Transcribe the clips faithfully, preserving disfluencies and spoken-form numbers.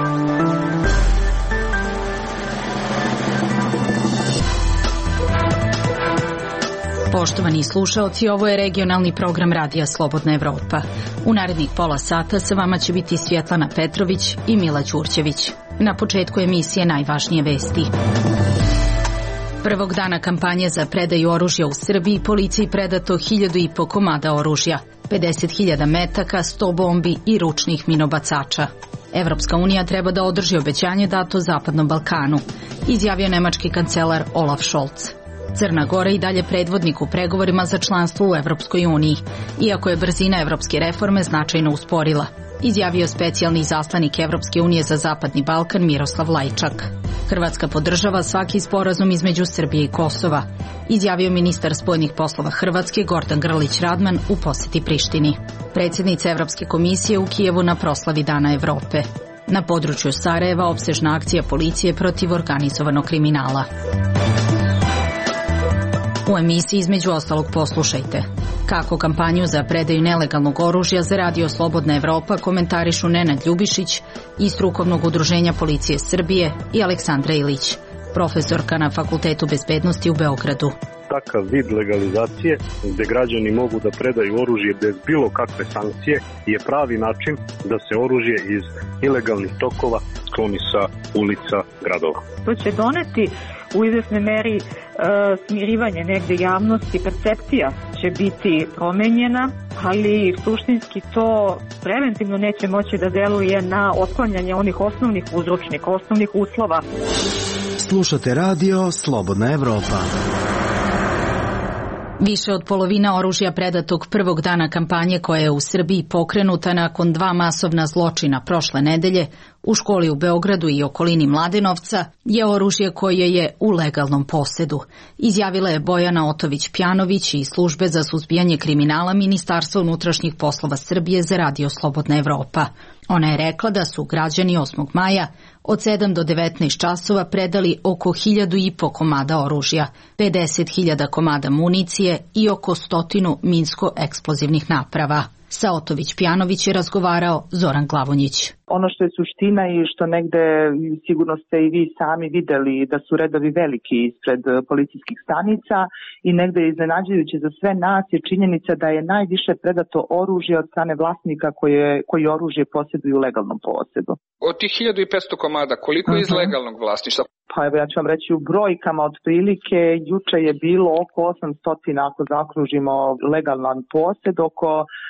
Poštovani slušaoci, ovo je regionalni program Radija Slobodna Evropa. U narednih pola sata sa vama će biti Svjetlana Petrović i Mila Ćurćević. Na početku emisije najvažnije vesti. Prvog dana kampanje za predaju oružja u Srbiji policiji predato hiljadu i po komada oružja, pedeset hiljada metaka, sto bombi i ručnih minobacača. Evropska unija treba da održi obećanje dato Zapadnom Balkanu, izjavio nemački kancelar Olaf Scholz. Crna Gora i dalje predvodnik u pregovorima za članstvo u Evropskoj uniji, iako je brzina evropske reforme značajno usporila, izjavio specijalni izaslanik Evropske unije za Zapadni Balkan Miroslav Lajčak. Hrvatska podržava svaki sporazum između Srbije i Kosova, izjavio ministar spoljnih poslova Hrvatske Gordan Grlić Radman u poseti Prištini. Predsjednica Evropske komisije u Kijevu na proslavi Dana Evrope. Na području Sarajeva opsežna akcija policije protiv organizovanog kriminala. U emisiji između ostalog poslušajte kako kampanju za predaju nelegalnog oružja za Radio Slobodna Evropa komentarišu Nenad Ljubišić iz Strukovnog udruženja policije Srbije i Aleksandra Ilić, profesorka na Fakultetu bezbednosti u Beogradu. Takav vid legalizacije gde građani mogu da predaju oružje bez bilo kakve sankcije je pravi način da se oružje iz ilegalnih tokova skloni sa ulica gradova. To će doneti u izvesnoj meri e, smirivanje negde javnosti, percepcija će biti promenjena, ali suštinski to preventivno neće moći da deluje na otklanjanje onih osnovnih uzročnika, osnovnih uslova. Slušate radio Slobodna Evropa. Više od polovina oružja predatog prvog dana kampanje koja je u Srbiji pokrenuta nakon dva masovna zločina prošle nedelje u školi u Beogradu i okolini Mladenovca je oružje koje je u legalnom posedu, izjavila je Bojana Otović-Pjanović iz Službe za suzbijanje kriminala Ministarstva unutrašnjih poslova Srbije za Radio Slobodna Evropa. Ona je rekla da su građani osmog maja od sedam do devetnaest časova predali oko hiljadu i po komada oružja, pedeset hiljada komada municije i oko stotinu minsko-eksplozivnih naprava. Sa Otović-Pjanović je razgovarao Zoran Glavonjić. Ono što je suština i što negde sigurno ste i vi sami videli da su redovi veliki ispred policijskih stanica i negde je iznenađujuće za sve nas je činjenica da je najviše predato oružje od strane vlasnika koje, koji oružje posjeduju u legalnom posedu. Od tih hiljadu i petsto komada, koliko je iz legalnog vlasništva? Pa evo ja ću vam reći u brojkama otprilike, juče je bilo oko osamsto ako zaokružimo legalan posed, oko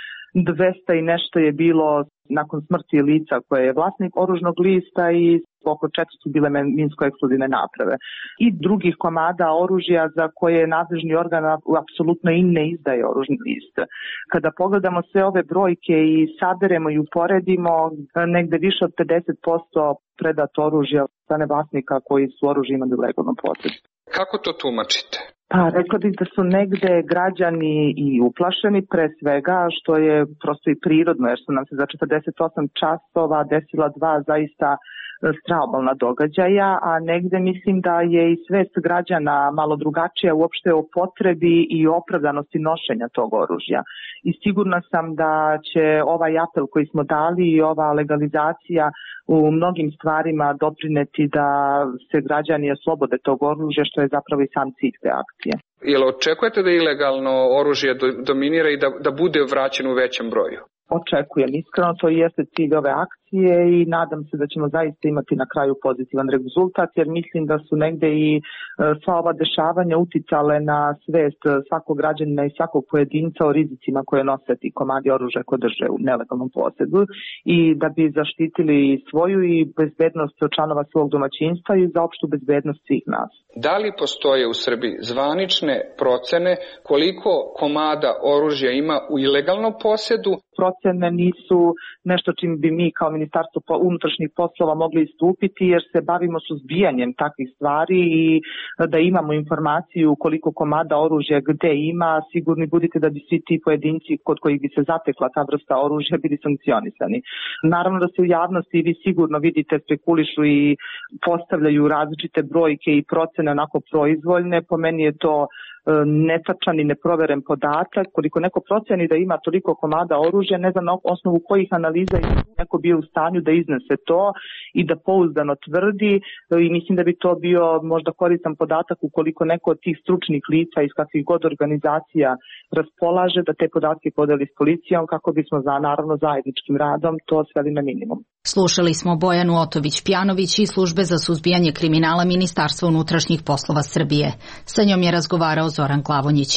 dvesta i nešto je bilo nakon smrti lica koje je vlasnik oružnog lista i oko četiristo bile minsko-eksplozivne naprave. I drugih komada oružja za koje nadležni organ apsolutno i ne izdaje oružni list. Kada pogledamo sve ove brojke i saberemo i uporedimo, negde više od pedeset posto predato oružja od strane vlasnika koji su oružje imali u legalnom posedu. Kako to tumačite? Pa rekla bih da su negde građani i uplašeni pre svega, što je prosto i prirodno, jer su nam se za četrdeset osam časova desila dva zaista straobalna događaja, a negde mislim da je i svest građana malo drugačija uopšte o potrebi i opravdanosti nošenja tog oružja. I sigurna sam da će ovaj apel koji smo dali i ova legalizacija u mnogim stvarima doprineti da se građani oslobode tog oružja, što je zapravo i sam cilj te akcije. Jel očekujete da ilegalno oružje dominira i da, da bude vraćeno u većem broju? Očekujem. Iskreno to i jeste cilj ove akcije i nadam se da ćemo zaista imati na kraju pozitivan rezultat, jer mislim da su negde i sva ova dešavanja uticale na svest svakog građanina i svakog pojedinca o rizicima koje nose ti komadi oružja koje drže u nelegalnom posedu i da bi zaštitili svoju i bezbednost članova svog domaćinstva i za opštu bezbednost svih nas. Da li postoje u Srbiji zvanične procene koliko komada oružja ima u ilegalnom posedu? Procene nisu nešto čim bi mi kao Ministarstvo unutrašnjih poslova mogli istupiti, jer se bavimo suzbijanjem takvih stvari i da imamo informaciju koliko komada oružja gde ima, sigurni budite da bi svi ti pojedinci kod kojih bi se zatekla ta vrsta oružja bili sankcionisani. Naravno da se u javnosti vi sigurno vidite spekulišu i postavljaju različite brojke i procene onako proizvoljne. Po meni je to netačan i neproveren podatak. Koliko neko proceni da ima toliko komada oružja, ne znam na osnovu kojih analiza i neko bio u stanju da iznese to i da pouzdano tvrdi i mislim da bi to bio možda koristan podatak ukoliko neko od tih stručnih lica iz kakvih god organizacija raspolaže da te podatke podeli s policijom kako bismo za naravno zajedničkim radom to sveli na minimum. Slušali smo Bojanu Otović-Pjanović iz Službe za suzbijanje kriminala Ministarstva unutrašnjih poslova Srbije. Sa njom je razgovarao Zoran Glavonjić.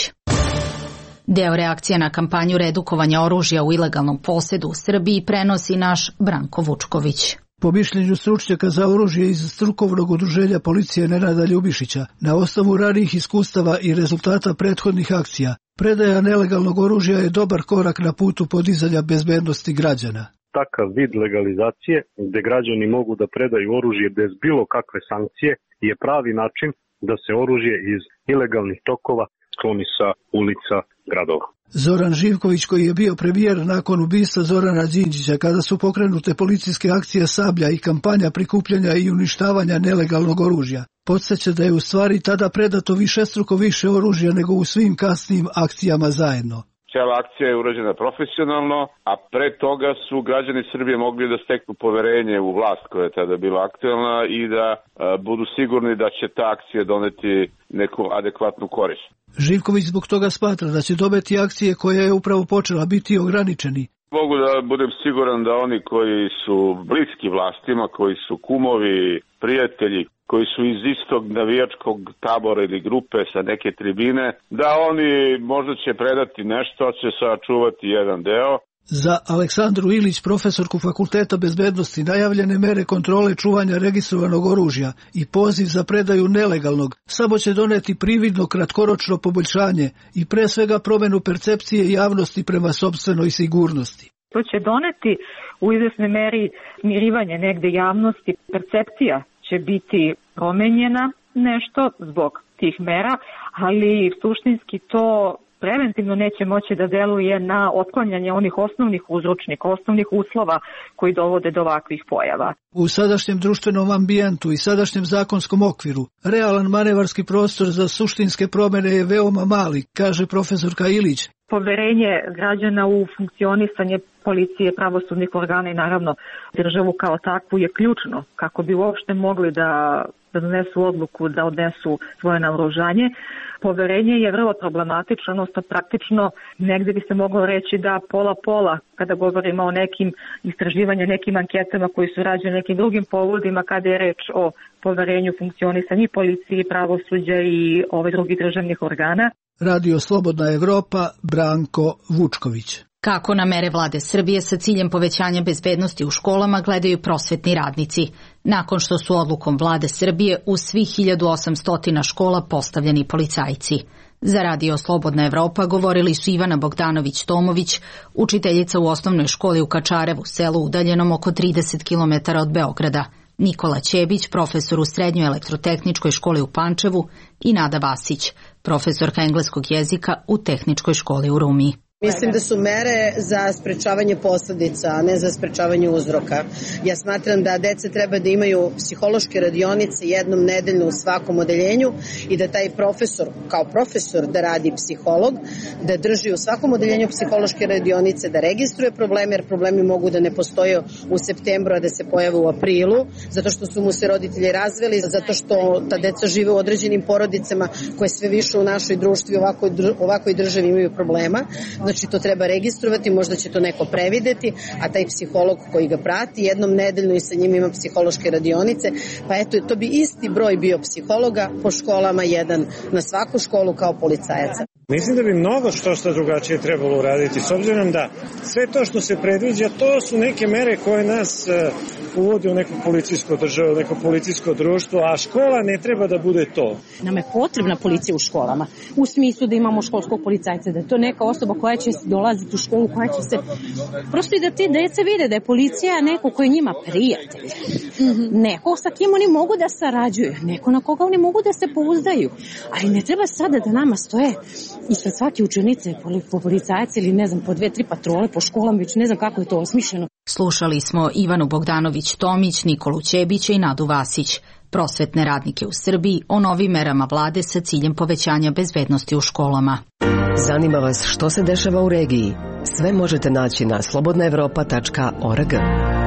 Deo reakcije na kampanju redukovanja oružja u ilegalnom posedu u Srbiji prenosi naš Branko Vučković. Po mišljenju stručnjaka za oružje iz strukovnog udruženja policije Nenada Ljubišića, na osnovu ranijih iskustava i rezultata prethodnih akcija, predaja nelegalnog oružja je dobar korak na putu podizanja bezbednosti građana. Takav vid legalizacije, gde građani mogu da predaju oružje bez bilo kakve sankcije, je pravi način da se oružje iz ilegalnih tokova skloni sa ulica gradova. Zoran Živković, koji je bio premijer nakon ubistva Zorana Đinđića, kada su pokrenute policijske akcije Sablja i kampanja prikupljanja i uništavanja nelegalnog oružja, podsjeća da je u stvari tada predato višestruko više oružja nego u svim kasnim akcijama zajedno. Cijela akcija je urađena profesionalno, a pre toga su građani Srbije mogli da steknu poverenje u vlast koja je tada bila aktuelna i da a, budu sigurni da će ta akcija doneti neku adekvatnu korist. Živković zbog toga smatra da će dobiti akcije koja je upravo počela biti ograničeni. Mogu da budem siguran da oni koji su bliski vlastima, koji su kumovi, prijatelji, koji su iz istog navijačkog tabora ili grupe sa neke tribine, da oni možda će predati nešto, će sačuvati jedan deo. Za Aleksandru Ilić, profesorku Fakulteta bezbednosti, najavljene mere kontrole čuvanja registrovanog oružja i poziv za predaju nelegalnog samo će doneti prividno kratkoročno poboljšanje i pre svega promenu percepcije javnosti prema sopstvenoj sigurnosti. To će doneti u izvesnoj meri mirivanje negde javnosti, percepcija će biti promenjena nešto zbog tih mera, ali suštinski to preventivno neće moći da deluje na otklanjanje onih osnovnih uzročnika, osnovnih uslova koji dovode do ovakvih pojava. U sadašnjem društvenom ambijentu i sadašnjem zakonskom okviru, realan manevarski prostor za suštinske promene je veoma mali, kaže profesorka Ilić. Poverenje građana u funkcionisanje policije, pravosudnih organa i naravno državu kao takvu je ključno kako bi uopšte mogli da, da donesu odluku, da odnesu svoje naoružanje. Poverenje je vrlo problematično, odnosno praktično negde bi se moglo reći da pola-pola kada govorimo o nekim istraživanjima, nekim anketama koji su rađene nekim drugim povodima kada je reč o poverenju funkcionisanja i policije, pravosuđa i ove drugih državnih organa. Radio Slobodna Evropa, Branko Vučković. Kako na mere vlade Srbije sa ciljem povećanja bezbednosti u školama gledaju prosvetni radnici, nakon što su odlukom vlade Srbije u svih hiljadu osamsto škola postavljeni policajci. Za Radio Slobodna Evropa govorili su Ivana Bogdanović-Tomović, učiteljica u osnovnoj školi u Kačarevu, selu udaljenom oko trideset kilometara od Beograda, Nikola Ćebić, profesor u Srednjoj elektrotehničkoj školi u Pančevu i Nada Vasić, profesorka engleskog jezika u Tehničkoj školi u Rumi. Mislim da su mere za sprečavanje posledica, a ne za sprečavanje uzroka. Ja smatram da deca treba da imaju psihološke radionice jednom nedeljno u svakom odeljenju i da taj profesor, kao profesor, da radi psiholog, da drži u svakom odeljenju psihološke radionice, da registruje probleme, jer problemi mogu da ne postoje u septembru, a da se pojave u aprilu, zato što su mu se roditelji razveli, zato što ta deca žive u određenim porodicama koje sve više u našoj društvi ovakoj, ovakoj državi imaju problema. Znači to treba registrovati, možda će to neko prevideti, a taj psiholog koji ga prati jednom nedeljno i sa njim ima psihološke radionice, pa eto to bi isti broj bio psihologa po školama, jedan na svaku školu kao policajaca. Mislim da bi mnogo što što drugačije trebalo uraditi, s obzirom da sve to što se predviđa, to su neke mere koje nas uh, uvode u neku policijsku državu, neko policijsko društvo, a škola ne treba da bude to. Nam je potrebna policija u školama, u smislu da imamo školskog policajca, da je to neka osoba koja će dolaziti u školu, koja će se... Prosto i da te dece vide da je policija neko koji je njima prijatelj. Mm-hmm. Neko sa kim oni mogu da sarađuju, neko na koga oni mogu da se pouzdaju. Ali ne treba sada da nama stoje ispred svake učenice po policajac ili ne znam, po dve, tri patrole po školama, već ne znam kako je to osmišljeno. Slušali smo Ivanu Bogdanović-Tomić, Nikolu Ćebića i Nadu Vasić, prosvetne radnike u Srbiji, o novim merama vlade sa ciljem povećanja bezbednosti u školama. Zanima vas što se dešava u regiji? Sve možete naći na slobodna evropa tačka org.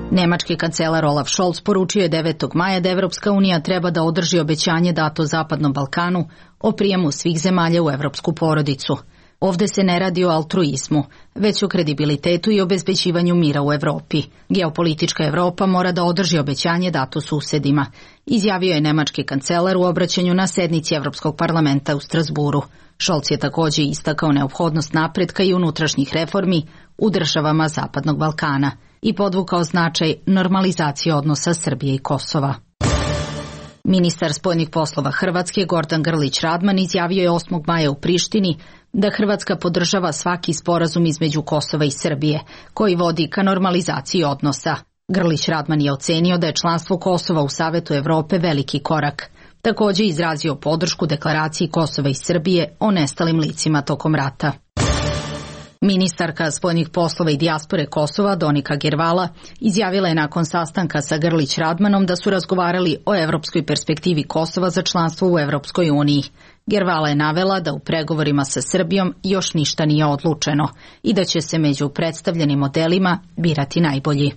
Nemački kancelar Olaf Scholz poručio je devetog maja da Evropska unija treba da održi obećanje dato Zapadnom Balkanu o prijemu svih zemalja u evropsku porodicu. Ovde se ne radi o altruizmu, već o kredibilitetu i obezbeđivanju mira u Evropi. Geopolitička Evropa mora da održi obećanje dato susedima, izjavio je nemački kancelar u obraćanju na sednici Evropskog parlamenta u Strasburu. Scholz je takođe istakao neophodnost napretka i unutrašnjih reformi u državama Zapadnog Balkana i podvukao značaj normalizacije odnosa Srbije i Kosova. Ministar spoljnih poslova Hrvatske Gordan Grlić Radman izjavio je osmog maja u Prištini da Hrvatska podržava svaki sporazum između Kosova i Srbije koji vodi ka normalizaciji odnosa. Grlić Radman je ocenio da je članstvo Kosova u Savetu Evrope veliki korak. Takođe izrazio podršku deklaraciji Kosova i Srbije o nestalim licima tokom rata. Ministarka spoljnih poslova i dijaspore Kosova Donika Gervala izjavila je nakon sastanka sa Grlić Radmanom da su razgovarali o evropskoj perspektivi Kosova za članstvo u Evropskoj uniji. Gervala je navela da u pregovorima sa Srbijom još ništa nije odlučeno i da će se među predstavljenim modelima birati najbolji.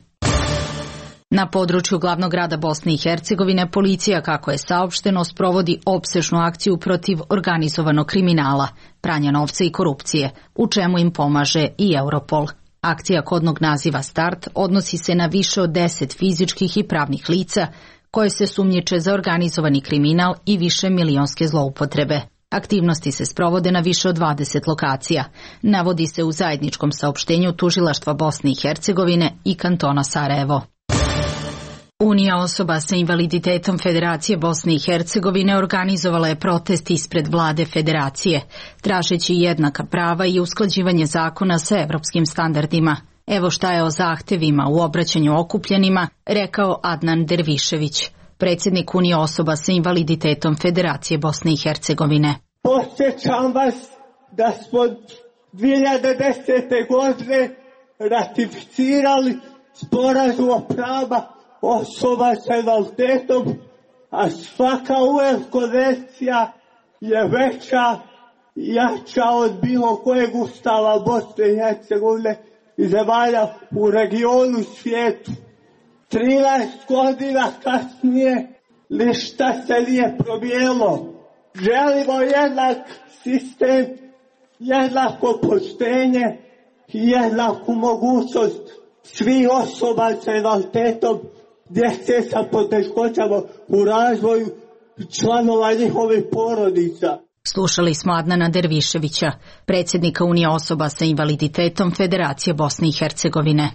Na području glavnog grada Bosne i Hercegovine policija, kako je saopšteno, sprovodi opsežnu akciju protiv organizovanog kriminala, pranja novca i korupcije, u čemu im pomaže i Europol. Akcija kodnog naziva Start odnosi se na više od deset fizičkih i pravnih lica koje se sumnjiče za organizovani kriminal i više milionske zloupotrebe. Aktivnosti se sprovode na više od dvadeset lokacija, navodi se u zajedničkom saopštenju Tužilaštva Bosne i Hercegovine i kantona Sarajevo. Unija osoba sa invaliditetom Federacije Bosne i Hercegovine organizovala je protest ispred vlade Federacije, tražeći jednaka prava i usklađivanje zakona sa evropskim standardima. Evo šta je o zahtevima u obraćanju okupljenima rekao Adnan Dervišević, predsjednik Unije osoba sa invaliditetom Federacije Bosne i Hercegovine. Podsjećam vas da smo dvije hiljade desete. godine ratificirali sporazum o prava osoba sa invaliditetom, a svaka U N konvencija je veća i jača od bilo kojeg ustava Bosne i Hercegovine i zemalja u regionu i svijetu. trinaest godina kasnije ništa se nije promijenilo. Želimo jednak sistem, jednako poštenje i jednaku mogućnost svih osoba sa invaliditetom, djece sa poteškoćama u razvoju i članova njihovih porodica. Slušali smo Adnana Derviševića, predsjednika Unije osoba sa invaliditetom Federacije Bosne i Hercegovine.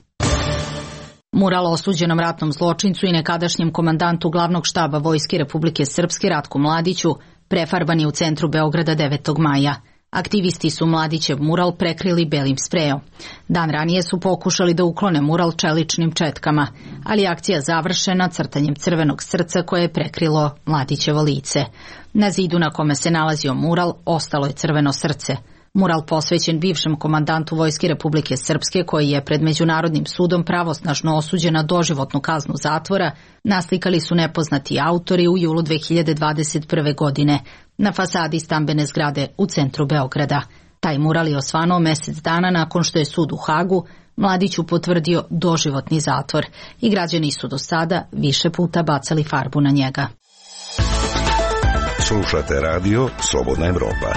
Mural osuđenom ratnom zločincu i nekadašnjem komandantu glavnog štaba Vojske Republike Srpske Ratku Mladiću prefarban je u centru Beograda devetog maja. Aktivisti su Mladićev mural prekrili belim sprejom. Dan ranije su pokušali da uklone mural čeličnim četkama, ali akcija završena crtanjem crvenog srca koje je prekrilo Mladićevo lice. Na zidu na kome se nalazio mural ostalo je crveno srce. Mural posvećen bivšem komandantu Vojske Republike Srpske, koji je pred Međunarodnim sudom pravosnažno osuđen na doživotnu kaznu zatvora, naslikali su nepoznati autori u julu dve hiljade dvadeset prve. godine na fasadi stambene zgrade u centru Beograda. Taj mural je osvanuo mesec dana nakon što je sud u Hagu Mladiću potvrdio doživotni zatvor i građani su do sada više puta bacali farbu na njega. Slušate radio Slobodna Evropa.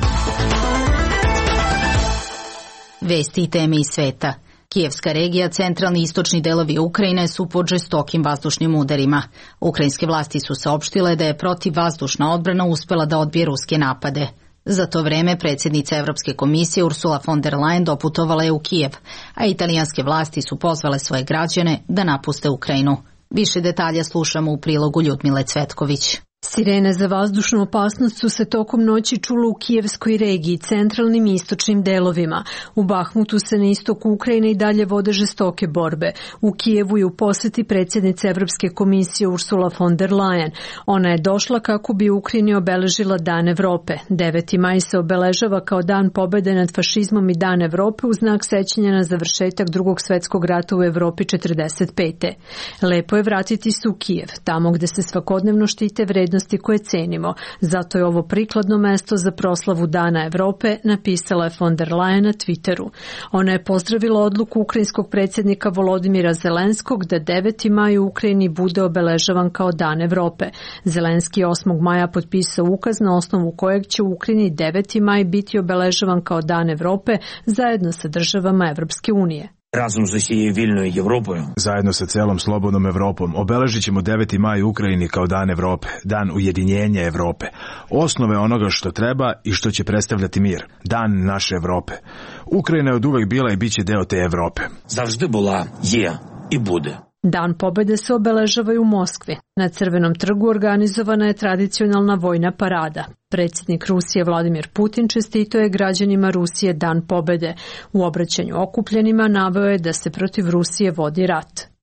Vesti i teme iz sveta. Kijevska regija, centralni i istočni delovi Ukrajine su pod žestokim vazdušnim udarima. Ukrajinske vlasti su saopštile da je protivvazdušna odbrana uspela da odbije ruske napade. Za to vreme predsjednica Evropske komisije Ursula von der Leyen doputovala je u Kijev, a italijanske vlasti su pozvale svoje građane da napuste Ukrajinu. Više detalja slušamo u prilogu Ljudmile Cvetković. Sirene za vazdušnu opasnost su se tokom noći čule u Kijevskoj regiji, centralnim i istočnim delovima. U Bahmutu se na istoku Ukrajine i dalje vode žestoke borbe. U Kijevu je u posjeti predsjednice Evropske komisije Ursula von der Leyen. Ona je došla kako bi Ukrajini obeležila Dan Evrope. deveti maj se obeležava kao Dan pobjede nad fašizmom i Dan Evrope u znak sećanja na završetak Drugog svjetskog rata u Evropi četrdeset pete. Lepo je vratiti se u Kijev, tamo gde se svakodnevno štite vrednosti vrednosti koje cenimo. Zato je ovo prikladno mesto za proslavu Dana Evrope, napisala je von der Leyen na Twitteru. Ona je pozdravila odluku ukrajinskog predsjednika Volodimira Zelenskog da deveti maj u Ukrajini bude obeležavan kao Dan Evrope. Zelenski je osmog maja potpisao ukaz na osnovu kojeg će u Ukrajini deveti maj biti obeležavan kao Dan Evrope zajedno sa državama Evropske unije. Razom z usією вільною Європою. Zajedno sa celom slobodnom Evropom obeležit ćemo deveti maj u Ukrajini kao Dan Evrope, dan ujedinjenja Evrope, osnove onoga što treba i što će predstavljati mir, dan naše Evrope. Ukrajina je od uvek bila i bit će deo te Evrope. Завжди була, є і буде. Dan pobede se obeležava i u Moskvi. Na Crvenom trgu organizovana je tradicionalna vojna parada. Predsjednik Rusije Vladimir Putin čestitao je građanima Rusije Dan pobede. U obraćanju okupljenima naveo je da se protiv Rusije vodi rat.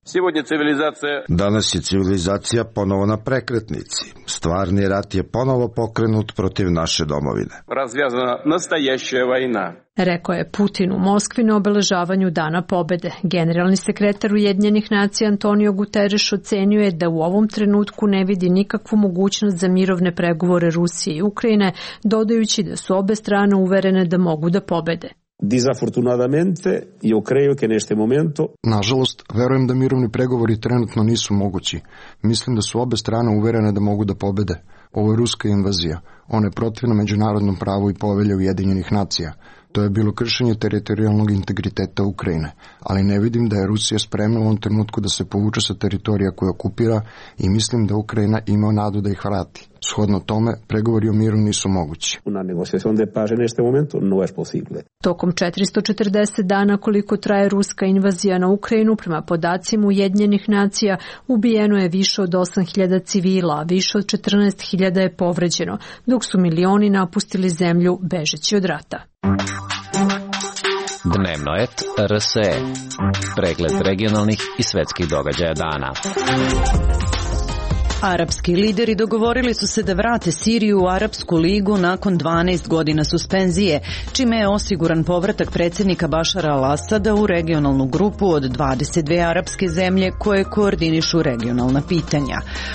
Danas je civilizacija ponovo na prekretnici. Stvarni rat je ponovo pokrenut protiv naše domovine. Razvjazana nastajašća vojna. Rekao je Putin u Moskvi na obeležavanju Dana pobede. Generalni sekretar Ujedinjenih nacija Antonio Guterres ocenio je da u ovom trenutku ne vidi nikakvu mogućnost za mirovne pregovore Rusije i Ukrajine, dodajući da su obe strane uverene da mogu da pobede. Desafortunadamente, io credo che neste momento... Nažalost, verujem da mirovni pregovori trenutno nisu mogući. Mislim da su obe strane uverene da mogu da pobede. Ovo je ruska invazija. Ona je protivna međunarodnom pravu i povelje Ujedinjenih nacija. To je bilo kršenje teritorijalnog integriteta Ukrajine, ali ne vidim da je Rusija spremna u ovom trenutku da se povuče sa teritorija koje okupira i mislim da Ukrajina ima nadu da ih vrati. Shodno tome, pregovori o miru nisu mogući. Una negociación de paz en este momento no es posible. Tokom četiristo četrdeset dana koliko traje ruska invazija na Ukrajinu, prema podacima Ujedinjenih nacija, ubijeno je više od osam hiljada civila, a više od četrnaest hiljada je povređeno, dok su milioni napustili zemlju bežeći od rata. Dnevno et R S E. Pregled regionalnih i svetskih događaja dana. Arapski lideri dogovorili su se da vrate Siriju u Arapsku ligu nakon dvanaest godina suspenzije, čime je osiguran povratak predsjednika Bašara al-Asada u regionalnu grupu od dvadeset dve arapske zemlje koje koordinišu regionalna pitanja.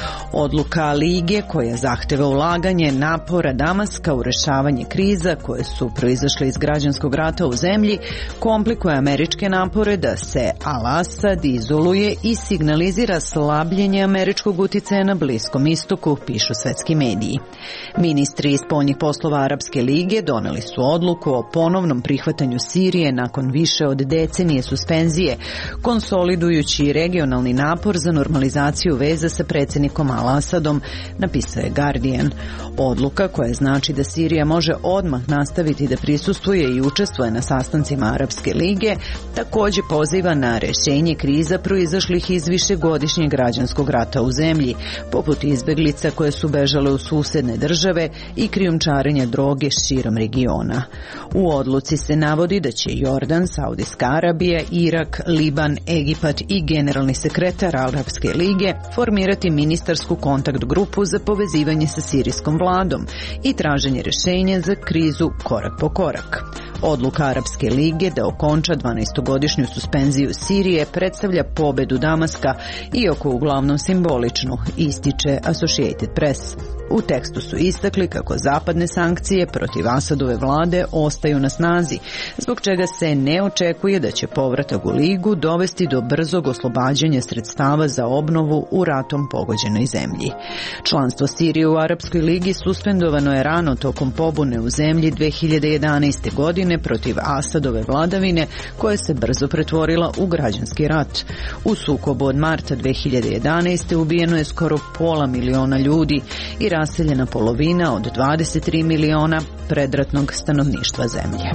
Odluka Lige, koja zahteva ulaganje napora Damaska u rešavanje kriza koje su proizašle iz građanskog rata u zemlji, komplikuje američke napore da se al-Asad izoluje i signalizira slabljenje američkog uticaja na Bliskom istoku, pišu svetski mediji. Ministri iz spoljnih poslova Arapske lige doneli su odluku o ponovnom prihvatanju Sirije nakon više od decenije suspenzije, konsolidujući regionalni napor za normalizaciju veza sa predsjednikom al-Asadom, napisao je Guardian. Odluka, koja znači da Sirija može odmah nastaviti da prisustvuje i učestvuje na sastancima Arapske lige, također poziva na rešenje kriza proizašlih iz višegodišnjeg građanskog rata u zemlji, poput izbeglica koje su bežale u susedne države i krijumčarenja droge širom regiona. U odluci se navodi da će Jordan, Saudijska Arabija, Irak, Liban, Egipat i generalni sekretar Arapske lige formirati ministarsku kontakt grupu za povezivanje sa sirijskom vladom i traženje rješenja za krizu korak po korak. Odluka Arapske lige da okonča dvanaestogodišnju suspenziju Sirije predstavlja pobedu Damaska, iako uglavnom simboličnu, ističe Associated Press. U tekstu su istakli kako zapadne sankcije protiv Asadove vlade ostaju na snazi, zbog čega se ne očekuje da će povratak u ligu dovesti do brzog oslobađanja sredstava za obnovu u ratom pogođenoj zemlji. Članstvo Sirije u Arapskoj ligi suspendovano je rano tokom pobune u zemlji dve hiljade jedanaeste. godine protiv Asadove vladavine, koja se brzo pretvorila u građanski rat. U sukobu od marta dve hiljade jedanaeste. ubijeno je skoro pola miliona ljudi i raseljena polovina od dvadeset tri miliona predratnog stanovništva zemlje.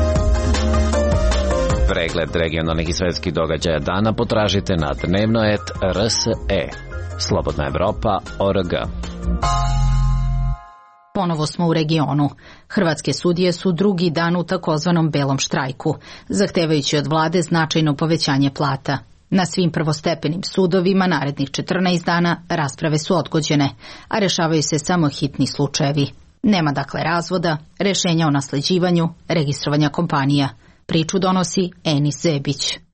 Pregled regionalnih i svetskih događaja dana potražite na dnevno et R S E. Slobodna Evropa org. Ponovo smo u regionu. Hrvatske sudije su drugi dan u takozvanom belom štrajku, zahtevajući od vlade značajno povećanje plata. Na svim prvostepenim sudovima narednih četrnaest dana rasprave su odgođene, a rešavaju se samo hitni slučajevi. Nema dakle razvoda, rešenja o nasleđivanju, registrovanja kompanija. Priču donosi Enis Zebić.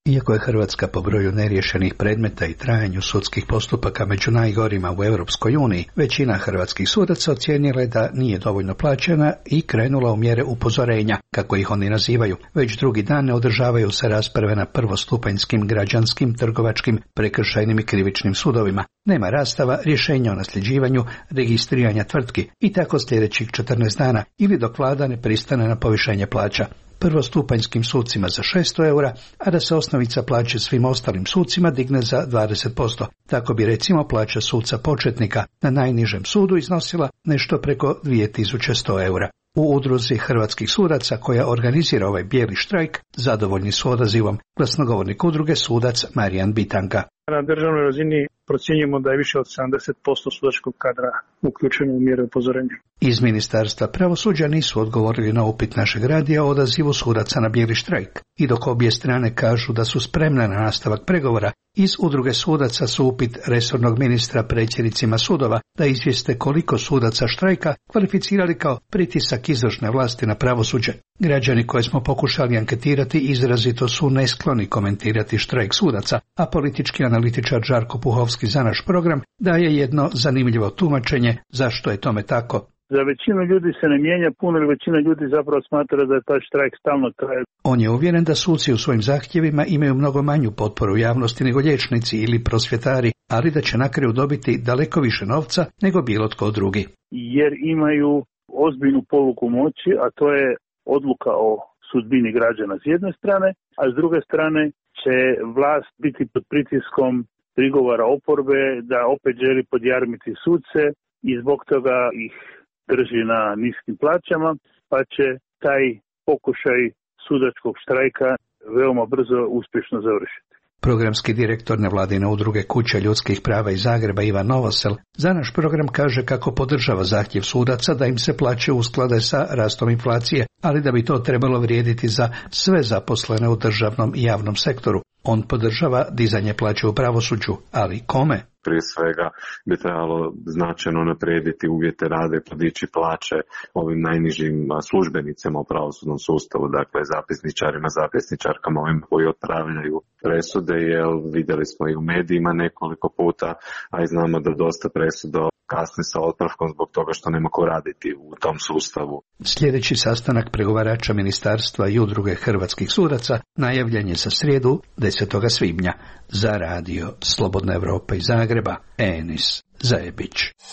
Iako je Hrvatska po broju neriješenih predmeta i trajanju sudskih postupaka među najgorima u Europskoj uniji, većina hrvatskih sudaca ocijenila je da nije dovoljno plaćena i krenula u mjere upozorenja, kako ih oni nazivaju. Već drugi dan ne održavaju se rasprave na prvostupanjskim, građanskim, trgovačkim, prekršajnim i krivičnim sudovima. Nema rastava, rješenja o nasljeđivanju, registriranja tvrtki i tako sljedećih četrnaest dana ili dok vlada ne pristane na povišenje plaća. Prvostupanjskim sucima za šesto eura, a da se osnovica plaće svim ostalim sucima digne za dvadeset posto. Tako bi recimo plaća suca početnika na najnižem sudu iznosila nešto preko dvije tisuće sto eura. U udruzi hrvatskih sudaca koja organizira ovaj bijeli štrajk zadovoljni su odazivom. Glasnogovornik udruge sudac Marijan Bitanka. Na državnoj razini procjenjujemo da je više od sedamdeset posto sudačkog kadra uključeno u mjere upozorenja. Iz Ministarstva pravosuđa nisu odgovorili na upit našeg radija o odazivu sudaca na bijeli štrajk. I dok obje strane kažu da su spremne na nastavak pregovora, iz udruge sudaca su upit resornog ministra predsjednicima sudova da izvijeste koliko sudaca štrajka kvalificirali kao pritisak izvršne vlasti na pravosuđe. Građani koje smo pokušali anketirati izrazito su neskloni komentirati štrajk sudaca, a politički analitičar Žarko Puhovski za naš program daje jedno zanimljivo tumačenje zašto je tome tako. Za većinu ljudi se ne mijenja puno, ili većina ljudi zapravo smatra da je taj štrajk stalno traje. On je uvjeren da suci u svojim zahtjevima imaju mnogo manju potporu u javnosti nego liječnici ili prosvjetari, ali da će na kraju dobiti daleko više novca nego bilo tko drugi. Jer imaju ozbiljnu polugu moći, a to je odluka o sudbini građana s jedne strane, a s druge strane će vlast biti pod pritiskom prigovora oporbe da opet želi podjarmiti suce i zbog toga ih drži na niskim plaćama, pa će taj pokušaj sudačkog štrajka veoma brzo uspješno završiti. Programski direktor nevladine udruge Kuća ljudskih prava iz Zagreba Ivan Novosel za naš program kaže kako podržava zahtjev sudaca da im se plaće usklade sa rastom inflacije, ali da bi to trebalo vrijediti za sve zaposlene u državnom i javnom sektoru. On podržava dizanje plaće u pravosuđu, ali kome? Prije svega bi trebalo značajno naprijediti uvjete rada i podići plaće ovim najnižim službenicima u pravosudnom sustavu, dakle zapisničarima, zapisničarkama, ovim koji otpravljaju presude, jer vidjeli smo i u medijima nekoliko puta, a i znamo da dosta presuda kasni sa otpravkom zbog toga što nema ko raditi u tom sustavu. Sljedeći sastanak pregovarača ministarstva i udruge hrvatskih sudaca najavljen je za srijedu desetog svibnja. Za radio Slobodna Evropa iz Zagreba, Enis Zajebić.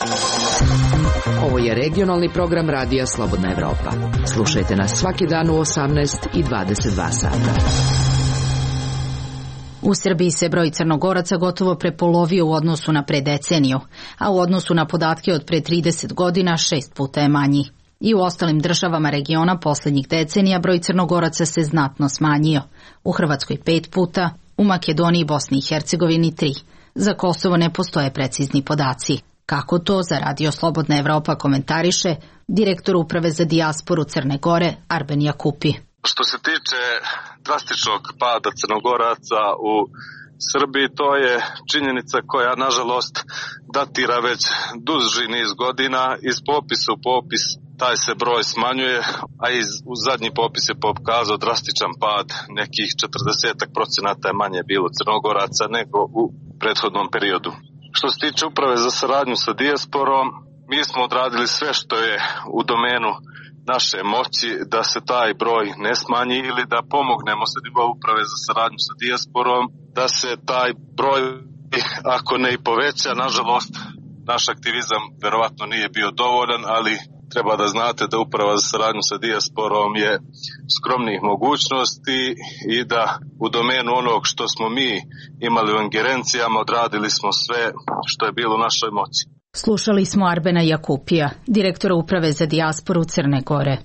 Ovo je regionalni program radija Slobodna Evropa. Slušajte nas svaki dan u osamnaest i dvadeset dva sata. U Srbiji se broj Crnogoraca gotovo prepolovio u odnosu na pre deceniju, a u odnosu na podatke od pre trideset godina šest puta je manji. I u ostalim državama regiona posljednjih decenija broj Crnogoraca se znatno smanjio. U Hrvatskoj pet puta, u Makedoniji i Bosni i Hercegovini tri. Za Kosovo ne postoje precizni podaci. Kako to za radio Slobodna Evropa komentariše direktor Uprave za dijasporu Crne Gore Arben Jakupi. Što se tiče drastičnog pada Crnogoraca u Srbiji, to je činjenica koja nažalost datira već duži niz godina. Iz popisa u popis taj se broj smanjuje, a iz, u zadnji popis je pokazao drastičan pad, nekih četrdeset procenata je manje bilo Crnogoraca nego u prethodnom periodu. Što se tiče Uprave za saradnju sa dijasporom, mi smo odradili sve što je u domenu naše moći da se taj broj ne smanji ili da pomognemo sa nivoa Uprave za saradnju sa dijasporom, da se taj broj, ako ne i poveća, nažalost, naš aktivizam verovatno nije bio dovoljan, ali treba da znate da Uprava za saradnju sa dijasporom je skromnih mogućnosti i da u domenu onog što smo mi imali u ingerencijama odradili smo sve što je bilo u našoj moći. Slušali smo Arbena Jakupija, direktora Uprave za dijasporu Crne Gore.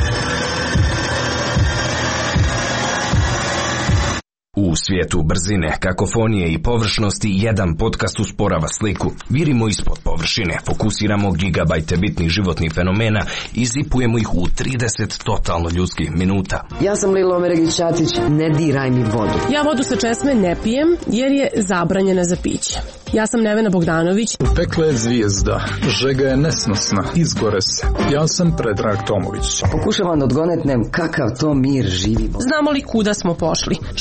U svijetu brzine, kakofonije i površnosti jedan podcast usporava sliku. Virimo ispod površine, fokusiramo gigabajte bitnih životnih fenomena i zipujemo ih u trideset totalno ljudskih minuta. Ja sam Lilo Omeregić-Ćatić, ne diraj mi vodu. Ja vodu sa česme ne pijem jer je zabranjena za piće. Ja sam Nevena Bogdanović. U pekle je zvijezda, žega je nesnosna, izgore se. Ja sam Predrag Tomović. Pokušavam da odgonetnem kakav to mir živimo. Znamo li kuda smo pošli, šta očekujemo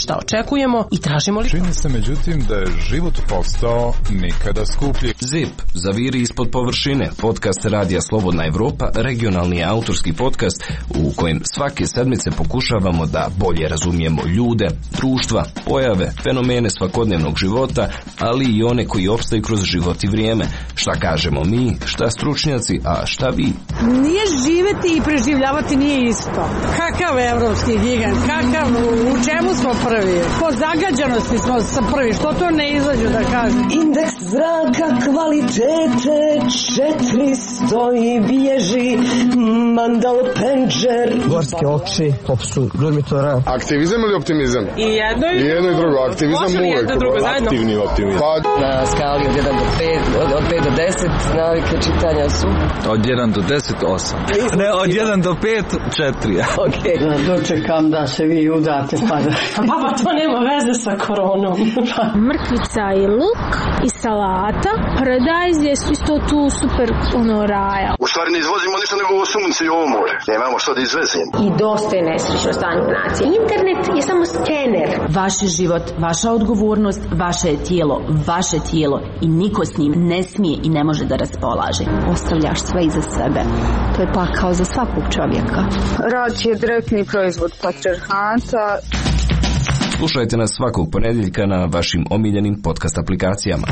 očekujemo i tražimo li... Čini se međutim da je život postao nikada skuplji. Zip, zaviri ispod površine, podcast Radija Slobodna Evropa, regionalni autorski podcast u kojem svake sedmice pokušavamo da bolje razumijemo ljude, društva, pojave, fenomene svakodnevnog života, ali i one koji opstaju kroz život i vrijeme. Šta kažemo mi, šta stručnjaci, a šta vi? Nije živeti i preživljavati nije isto. Kakav evropski gigant, kakav, u čemu smo prvi? Po zagađanosti smo sa prvi, što to ne izađu da kažem? Indeks zraka kvalitete četiristo i bježi mandal penđer. Gorske oči, popsu Grudmitora. Aktivizam ili optimizam? I jedno i, I jedno i drugo. Aktivizam uvijek. Jedno drugo zajedno. Aktivni optimizam. Pa... Na skali od jedan do pet, od, od pet do deset, navike čitanja su? Od jedan do deset, osam. Ne, od jedan do pet, četiri. Okej. Okay. Dočekam da se vi udate pa da... Baba, to nema veze sa koronom. Mrkvica i luk i salata. Paradajz je isto tu super ono raja. U stvari ne izvozimo ništa nego ovo sunce i ovo more. Nemamo što da izvezimo. I dosta je nesrećno stanje nacije. Internet je samo skener. Vaš je život, vaša odgovornost, vaše je tijelo, vaše tijelo i niko s njim ne smije i ne može da raspolaže. Ostavljaš sve iza sebe. To je pakao za svakog čovjeka. Rad je direktni proizvod patrijarhata. Slušajte nas svakog ponedjeljka na vašim omiljenim podcast aplikacijama.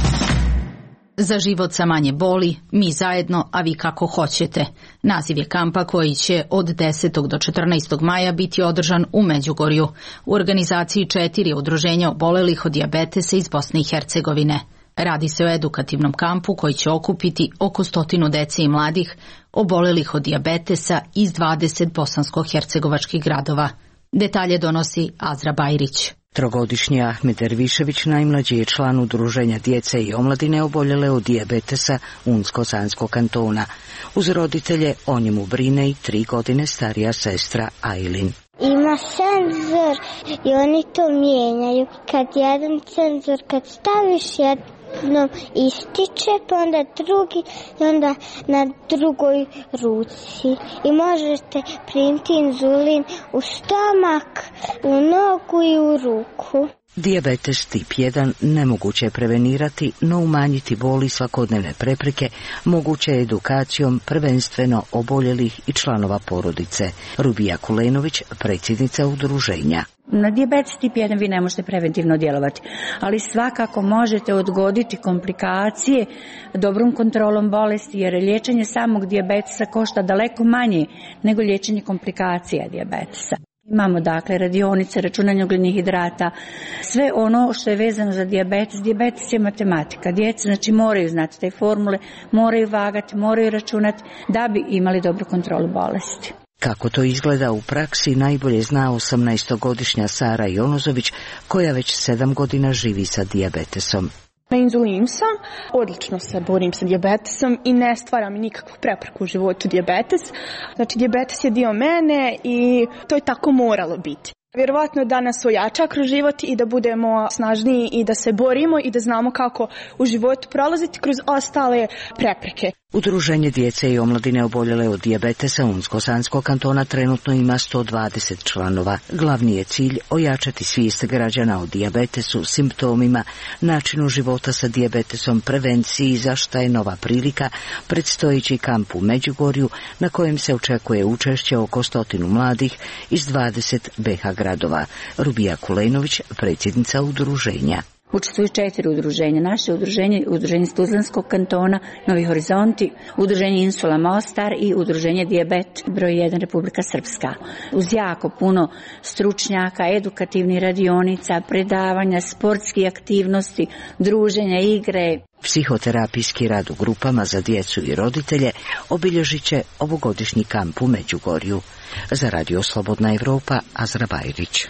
Za život sa manje boli, mi zajedno, a vi kako hoćete. Naziv je kampa koji će od desetog do četrnaestog maja biti održan u Međugorju u organizaciji četiri udruženja obolelih od dijabetesa iz Bosne i Hercegovine. Radi se o edukativnom kampu koji će okupiti oko stotinu dece i mladih obolelih od dijabetesa iz dvadeset bosansko-hercegovačkih gradova. Detalje donosi Azra Bajrić. Trogodišnji Ahmed Ervišević najmlađi je član udruženja djece i omladine oboljele od dijabetesa Unsko-Sanskog kantona. Uz roditelje o njemu brine i tri godine starija sestra Ajlin. Ima senzor i oni to mijenjaju. Kad jedan senzor, kad staviš jednom ističe, pa onda drugi i onda na drugoj ruci. I možete primiti inzulin u stomak, u nogu i u ruku. Dijabetes tip jedan nemoguće je prevenirati, no umanjiti boli i svakodnevne prepreke moguće je edukacijom prvenstveno oboljelih i članova porodice. Rubija Kulenović, predsjednica udruženja. Na dijabetes tip jedan vi ne možete preventivno djelovati, ali svakako možete odgoditi komplikacije dobrom kontrolom bolesti, jer liječenje samog dijabetesa košta daleko manje nego liječenje komplikacija dijabetesa. Imamo dakle radionice, računanje ugljenih hidrata, sve ono što je vezano za dijabetes. Dijabetes je matematika. Djeca znači moraju znati te formule, moraju vagati, moraju računati da bi imali dobru kontrolu bolesti. Kako to izgleda u praksi najbolje zna osamnaestogodišnja Sara Jonozović koja već sedam godina živi sa dijabetesom. Na inzulinu sam, odlično se borim sa dijabetesom i ne stvara mi nikakvu prepreku u životu dijabetes. Znači dijabetes je dio mene i to je tako moralo biti. Vjerovatno da nas ojača kroz život i da budemo snažniji i da se borimo i da znamo kako u životu prolaziti kroz ostale prepreke. Udruženje djece i omladine oboljele od dijabetesa Unsko-Sanskog kantona trenutno ima sto dvadeset članova. Glavni je cilj ojačati svijest građana o dijabetesu, simptomima, načinu života sa dijabetesom, prevenciji, za šta je nova prilika predstojeći kamp u Međugorju na kojem se očekuje učešće oko stotinu mladih iz dvadeset be ha gradova. Rubija Kulenović, predsjednica udruženja. Učestvuju četiri udruženja. Naše udruženje, udruženje Tuzlanskog kantona, Novi Horizonti, udruženje Insula Mostar i udruženje Dijabet broj jedan Republika Srpska. Uz jako puno stručnjaka, edukativnih radionica, predavanja, sportskih aktivnosti, druženja, igre. Psihoterapijski rad u grupama za djecu i roditelje obilježit će ovogodišnji kamp u Međugorju. Za Radio Slobodna Evropa, Azra Bajrić.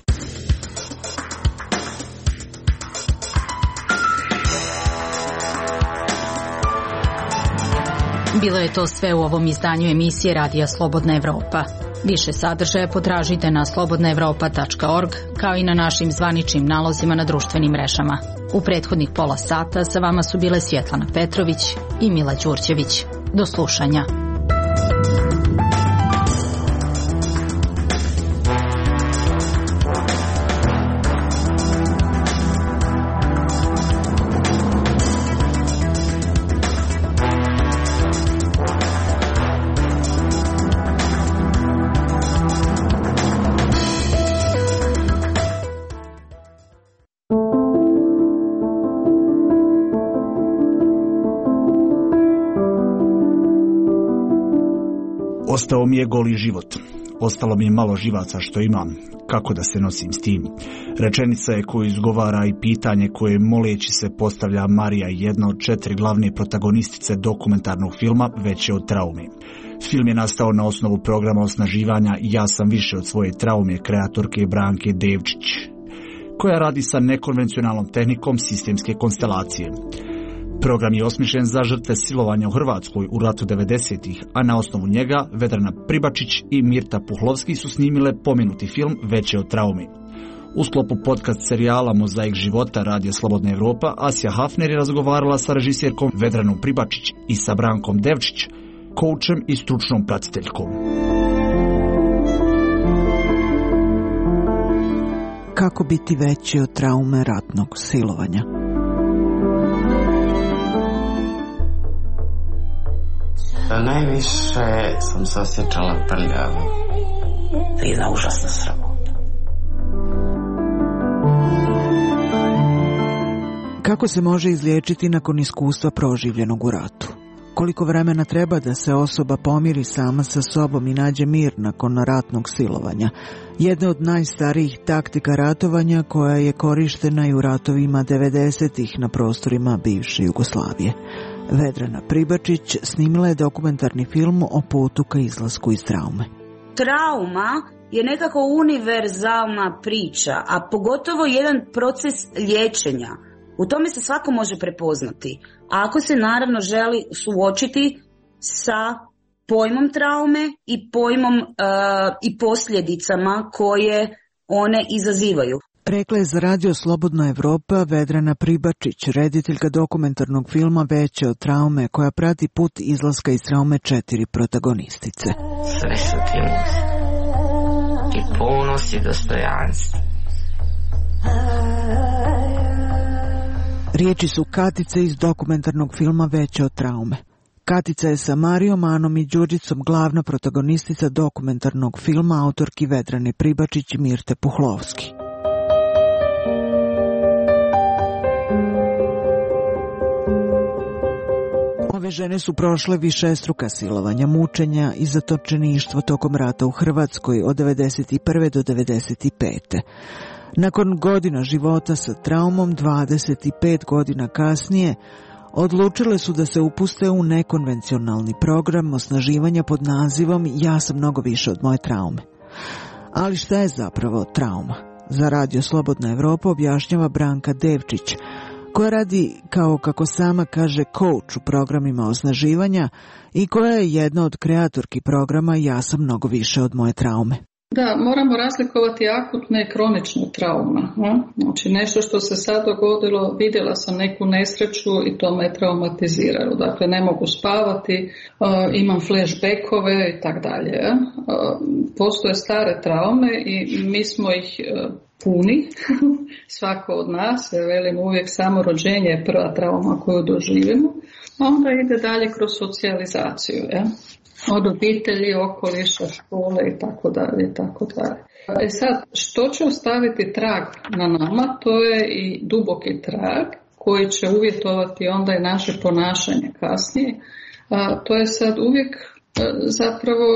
Bilo je to sve u ovom izdanju emisije Radija Slobodna Evropa. Više sadržaja potražite na slobodna evropa tačka org kao i na našim zvaničnim nalozima na društvenim mrežama. U prethodnih pola sata sa vama su bile Svjetlana Petrović i Mila Đurđević. Do slušanja. Ostao mi je goli život. Ostalo mi je malo živaca što imam. Kako da se nosim s tim? Rečenica je koju izgovara i pitanje koje moleći se postavlja Marija, jedna od četiri glavne protagonistice dokumentarnog filma Veće od traume. Film je nastao na osnovu programa osnaživanja Ja sam više od svoje traume kreatorke Branke Devčić, koja radi sa nekonvencionalnom tehnikom sistemske konstelacije. Program je osmišljen za žrtve silovanja u Hrvatskoj u ratu devedesetih, a na osnovu njega Vedrana Pribačić i Mirta Puhlovski su snimile pomenuti film Veće od traume. U sklopu podcast serijala Mozaik života Radija Slobodna Evropa, Asja Hafner je razgovarala sa režisjerkom Vedranom Pribačić i sa Brankom Devčić, koučem i stručnom pratiteljkom. Kako biti veći od traume ratnog silovanja? Najviše sam se osjećala prljavo. Jedna užasna sramota. Kako se može izliječiti nakon iskustva proživljenog u ratu? Koliko vremena treba da se osoba pomiri sama sa sobom i nađe mir nakon ratnog silovanja? Jedna od najstarijih taktika ratovanja koja je korištena i u ratovima devedesetih na prostorima bivše Jugoslavije. Vedrana Pribačić snimila je dokumentarni film o putu ka izlasku iz traume. Trauma je nekako univerzalna priča, a pogotovo jedan proces liječenja. U tome se svako može prepoznati. A ako se naravno želi suočiti sa pojmom traume i pojmom uh, i posljedicama koje one izazivaju. Rekla je za Radio Slobodna Evropa Vedrana Pribačić, rediteljka dokumentarnog filma Veće od traume, koja prati put izlaska iz traume četiri protagonistice. Sve su ti musti. I ponos i dostojanstvo. Riječi su Katice iz dokumentarnog filma Veće od traume. Katica je sa Marijom, Anom i Đurđicom glavna protagonistica dokumentarnog filma autorki Vedrane Pribačić i Mirte Puhlovski. Ove žene su prošle višestruka silovanja, mučenja i zatočeništvo tokom rata u Hrvatskoj od devedeset prve do devedeset pete Nakon godina života sa traumom, dvadeset pet godina kasnije, odlučile su da se upuste u nekonvencionalni program osnaživanja pod nazivom Ja sam mnogo više od moje traume. Ali šta je zapravo trauma? Za Radio Slobodna Evropa objašnjava Branka Devčić, koja radi, kao kako sama kaže, coach u programima osnaživanja i koja je jedna od kreatorki programa Ja sam mnogo više od moje traume. Da, moramo razlikovati akutne i kronične traume. Znači nešto što se sad dogodilo, vidjela sam neku nesreću i to me traumatiziralo. Dakle, ne mogu spavati, imam flashbackove i tak dalje. Postoje stare traume i mi smo ih puni, svako od nas, velim uvijek samo rođenje je prva trauma koju doživimo, a onda ide dalje kroz socijalizaciju, je? Od obitelji, okoliša, škole i tako dalje i tako dalje. E sad, što će ostaviti trag na nama, to je i duboki trag koji će uvjetovati onda i naše ponašanje kasnije. A, to je sad uvijek zapravo,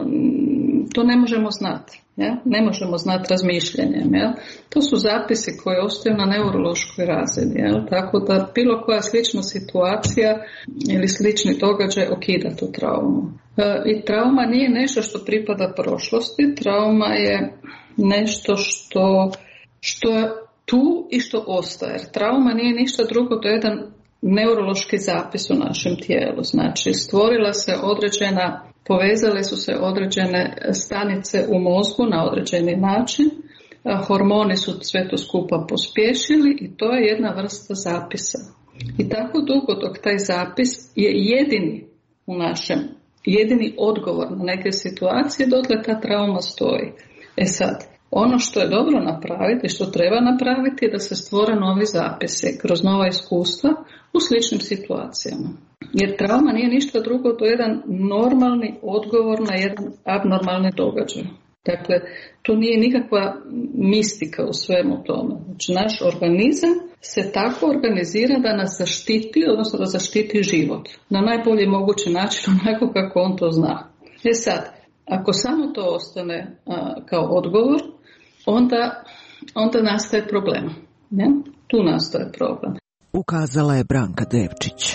to ne možemo znati. Ja? Ne možemo znati razmišljanjem. Ja? To su zapisi koji ostaju na neurološkoj razini. Ja? Tako da bilo koja slična situacija ili slični događaj okida tu traumu. E, I trauma nije nešto što pripada prošlosti. Trauma je nešto što, što je tu i što ostaje. Trauma nije ništa drugo, to je jedan neurološki zapis u našem tijelu. Znači stvorila se određena, povezale su se određene stanice u mozgu na određeni način, hormoni su sve to skupa pospješili i to je jedna vrsta zapisa. I tako dugo dok taj zapis je jedini u našem, jedini odgovor na neke situacije, dotle ta trauma stoji. E sad, ono što je dobro napraviti, što treba napraviti je da se stvore novi zapisi kroz nova iskustva u sličnim situacijama. Jer trauma nije ništa drugo, to je jedan normalni odgovor na jedan abnormalni događaj. Dakle, tu nije nikakva mistika u svemu tome. Znači, naš organizam se tako organizira da nas zaštiti, odnosno da zaštiti život. Na najbolji mogući način, onako kako on to zna. E sad, ako samo to ostane a, kao odgovor, onda, onda nastaje problem. Ne? Tu nastaje problem. Ukazala je Branka Devčić.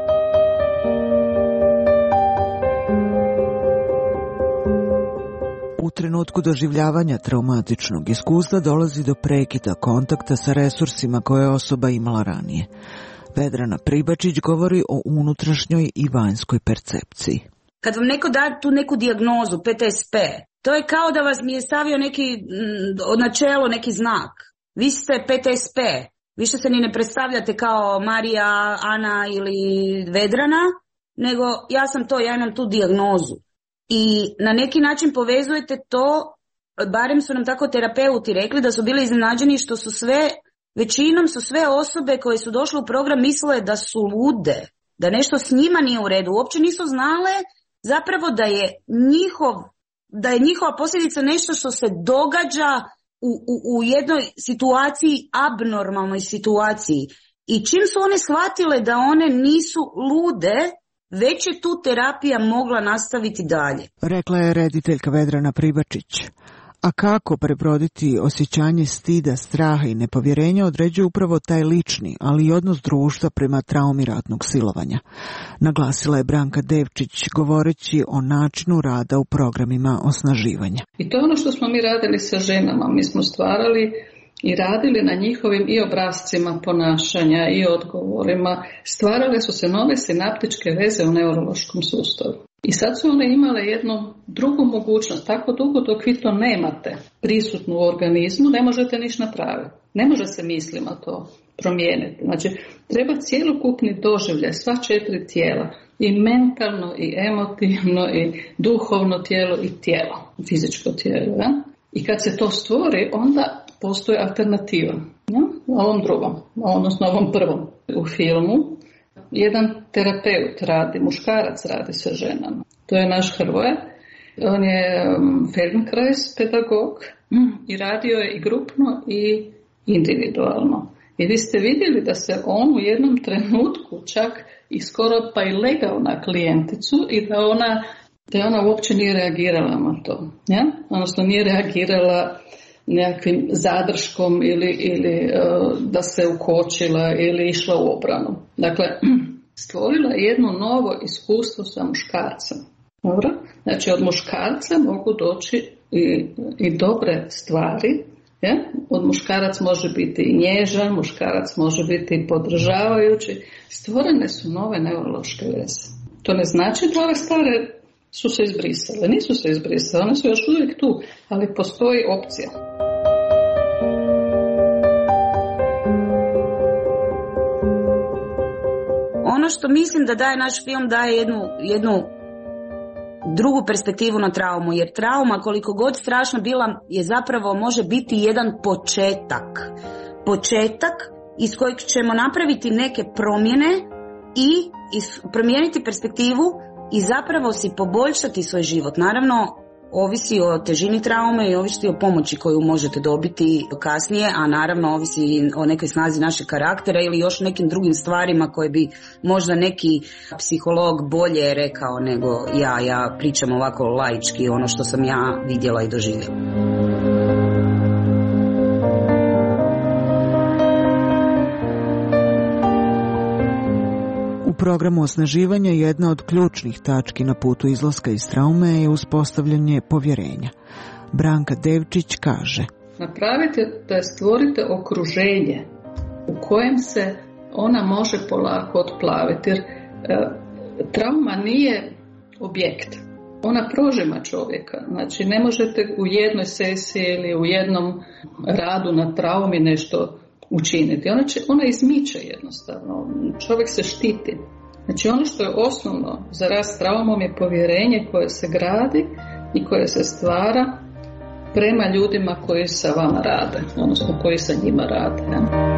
U trenutku doživljavanja traumatičnog iskustva dolazi do prekida kontakta sa resursima koje je osoba imala ranije. Vedrana Pribačić govori o unutrašnjoj i vanjskoj percepciji. Kad vam neko da tu neku dijagnozu, P T S P, to je kao da vas mi je stavio neki m, na čelo neki znak. Vi ste P T S P, više se ni ne predstavljate kao Marija, Ana ili Vedrana, nego ja sam to, ja imam tu dijagnozu. I na neki način povezujete to, barem su nam tako terapeuti rekli da su bili iznenađeni što su sve, većinom su sve osobe koje su došle u program mislile da su lude, da nešto s njima nije u redu, uopće nisu znale zapravo da je njihov, da je njihova posljedica nešto što se događa u, u, u jednoj situaciji, abnormalnoj situaciji. I čim su one shvatile da one nisu lude, već je tu terapija mogla nastaviti dalje. Rekla je rediteljka Vedrana Pribačić. A kako prebroditi osjećanje stida, straha i nepovjerenja određuje upravo taj lični, ali i odnos društva prema traumi ratnog silovanja. Naglasila je Branka Devčić govoreći o načinu rada u programima osnaživanja. I to je ono što smo mi radili sa ženama. Mi smo stvarali i radili na njihovim i obrascima ponašanja i odgovorima. Stvarale su se nove sinaptičke veze u neurološkom sustavu. I sad su one imale jednu drugu mogućnost. Tako dugo dok vi to nemate prisutno u organizmu, ne možete ništa napraviti. Ne može se mislima to promijeniti. Znači, treba cjelokupni doživljaj, sva četiri tijela. I mentalno, i emotivno, i duhovno tijelo, i tijelo. Fizičko tijelo. Ja? I kad se to stvori, onda postoji alternativa. Ja? Na ovom drugom, odnosno ovom prvom u filmu. Jedan terapeut radi, muškarac radi sa ženama. To je naš Hrvoje. On je Feldenkrais pedagog i radio je i grupno i individualno. I vi ste vidjeli da se on u jednom trenutku čak i skoro pa i legao na klijenticu i da ona, da ona uopće nije reagirala na to. Ja? Odnosno nije reagirala nekakvim zadrškom ili, ili uh, da se ukočila ili išla u obranu. Dakle, stvorila je jedno novo iskustvo sa muškarcem. Dobro? Znači, od muškarca mogu doći i, i dobre stvari. Ja? Od muškarac može biti i nježan, muškarac može biti i podržavajući. Stvorene su nove neurološke veze. To ne znači da ove stare su se izbrisale. Nisu se izbrisale, one su još uvijek tu, ali postoji opcija. Ono što mislim da daje naš film, daje jednu, jednu drugu perspektivu na traumu, jer trauma, koliko god strašna bila, je zapravo može biti jedan početak. Početak iz kojeg ćemo napraviti neke promjene i promijeniti perspektivu i zapravo si poboljšati svoj život. Naravno, ovisi o težini traume i ovisi o pomoći koju možete dobiti kasnije, a naravno ovisi o nekoj snazi našeg karaktera ili još nekim drugim stvarima koje bi možda neki psiholog bolje rekao nego ja. Ja pričam ovako laički ono što sam ja vidjela i doživjela. U programu osnaživanja jedna od ključnih tački na putu izlaska iz traume je uspostavljanje povjerenja. Branka Devčić kaže: napravite da stvorite okruženje u kojem se ona može polako otplaviti, jer e, trauma nije objekt. Ona prožima čovjeka. Znači, ne možete u jednoj sesiji ili u jednom radu na traumi nešto učiniti. Ona, će, ona izmiče jednostavno. Čovjek se štiti. Znači, ono što je osnovno za rast traumom je povjerenje koje se gradi i koje se stvara prema ljudima koji sa vama rade, odnosno koji sa njima rade. Ja?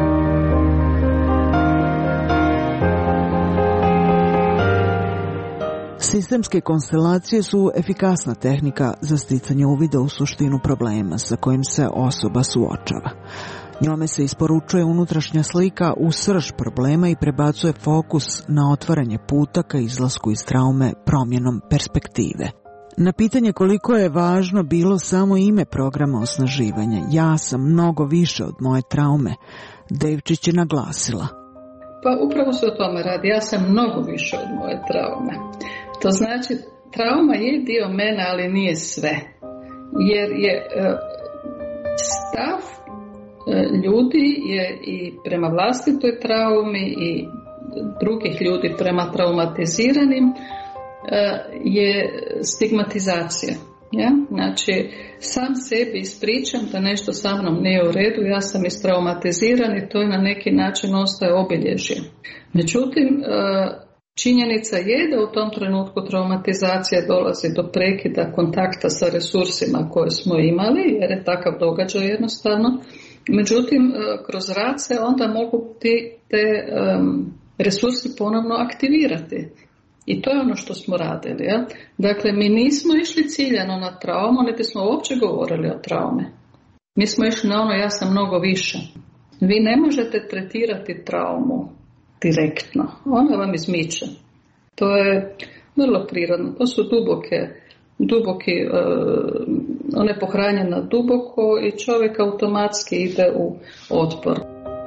Sistemske konstelacije su efikasna tehnika za sticanje uvida u suštinu problema sa kojim se osoba suočava. Njome se isporučuje unutrašnja slika u srž problema i prebacuje fokus na otvaranje puta ka izlasku iz traume promjenom perspektive. Na pitanje koliko je važno bilo samo ime programa osnaživanja, ja sam mnogo više od moje traume, Devčić je naglasila. Pa upravo se o tome radi, ja sam mnogo više od moje traume. To znači, trauma je dio mene, ali nije sve. Jer je stav ljudi je i prema vlastitoj traumi i drugih ljudi prema traumatiziranim je stigmatizacija. Ja? Znači, sam sebi ispričam da nešto sa mnom nije u redu, ja sam istraumatiziran i to je na neki način ostaje obilježje. Međutim, činjenica je da u tom trenutku traumatizacija dolazi do prekida kontakta sa resursima koje smo imali, jer je takav događaj jednostavno. Međutim, kroz rad se onda mogu ti, te um, resursi ponovno aktivirati. I to je ono što smo radili. Ja? Dakle, mi nismo išli ciljano na traumu, niti smo uopće govorili o traume. Mi smo išli na ono ja sam mnogo više. Vi ne možete tretirati traumu direktno. Ona vam izmiče. To je vrlo prirodno. To su duboke, duboki, uh, ona je pohranjena duboko i čovjek automatski ide u otpor.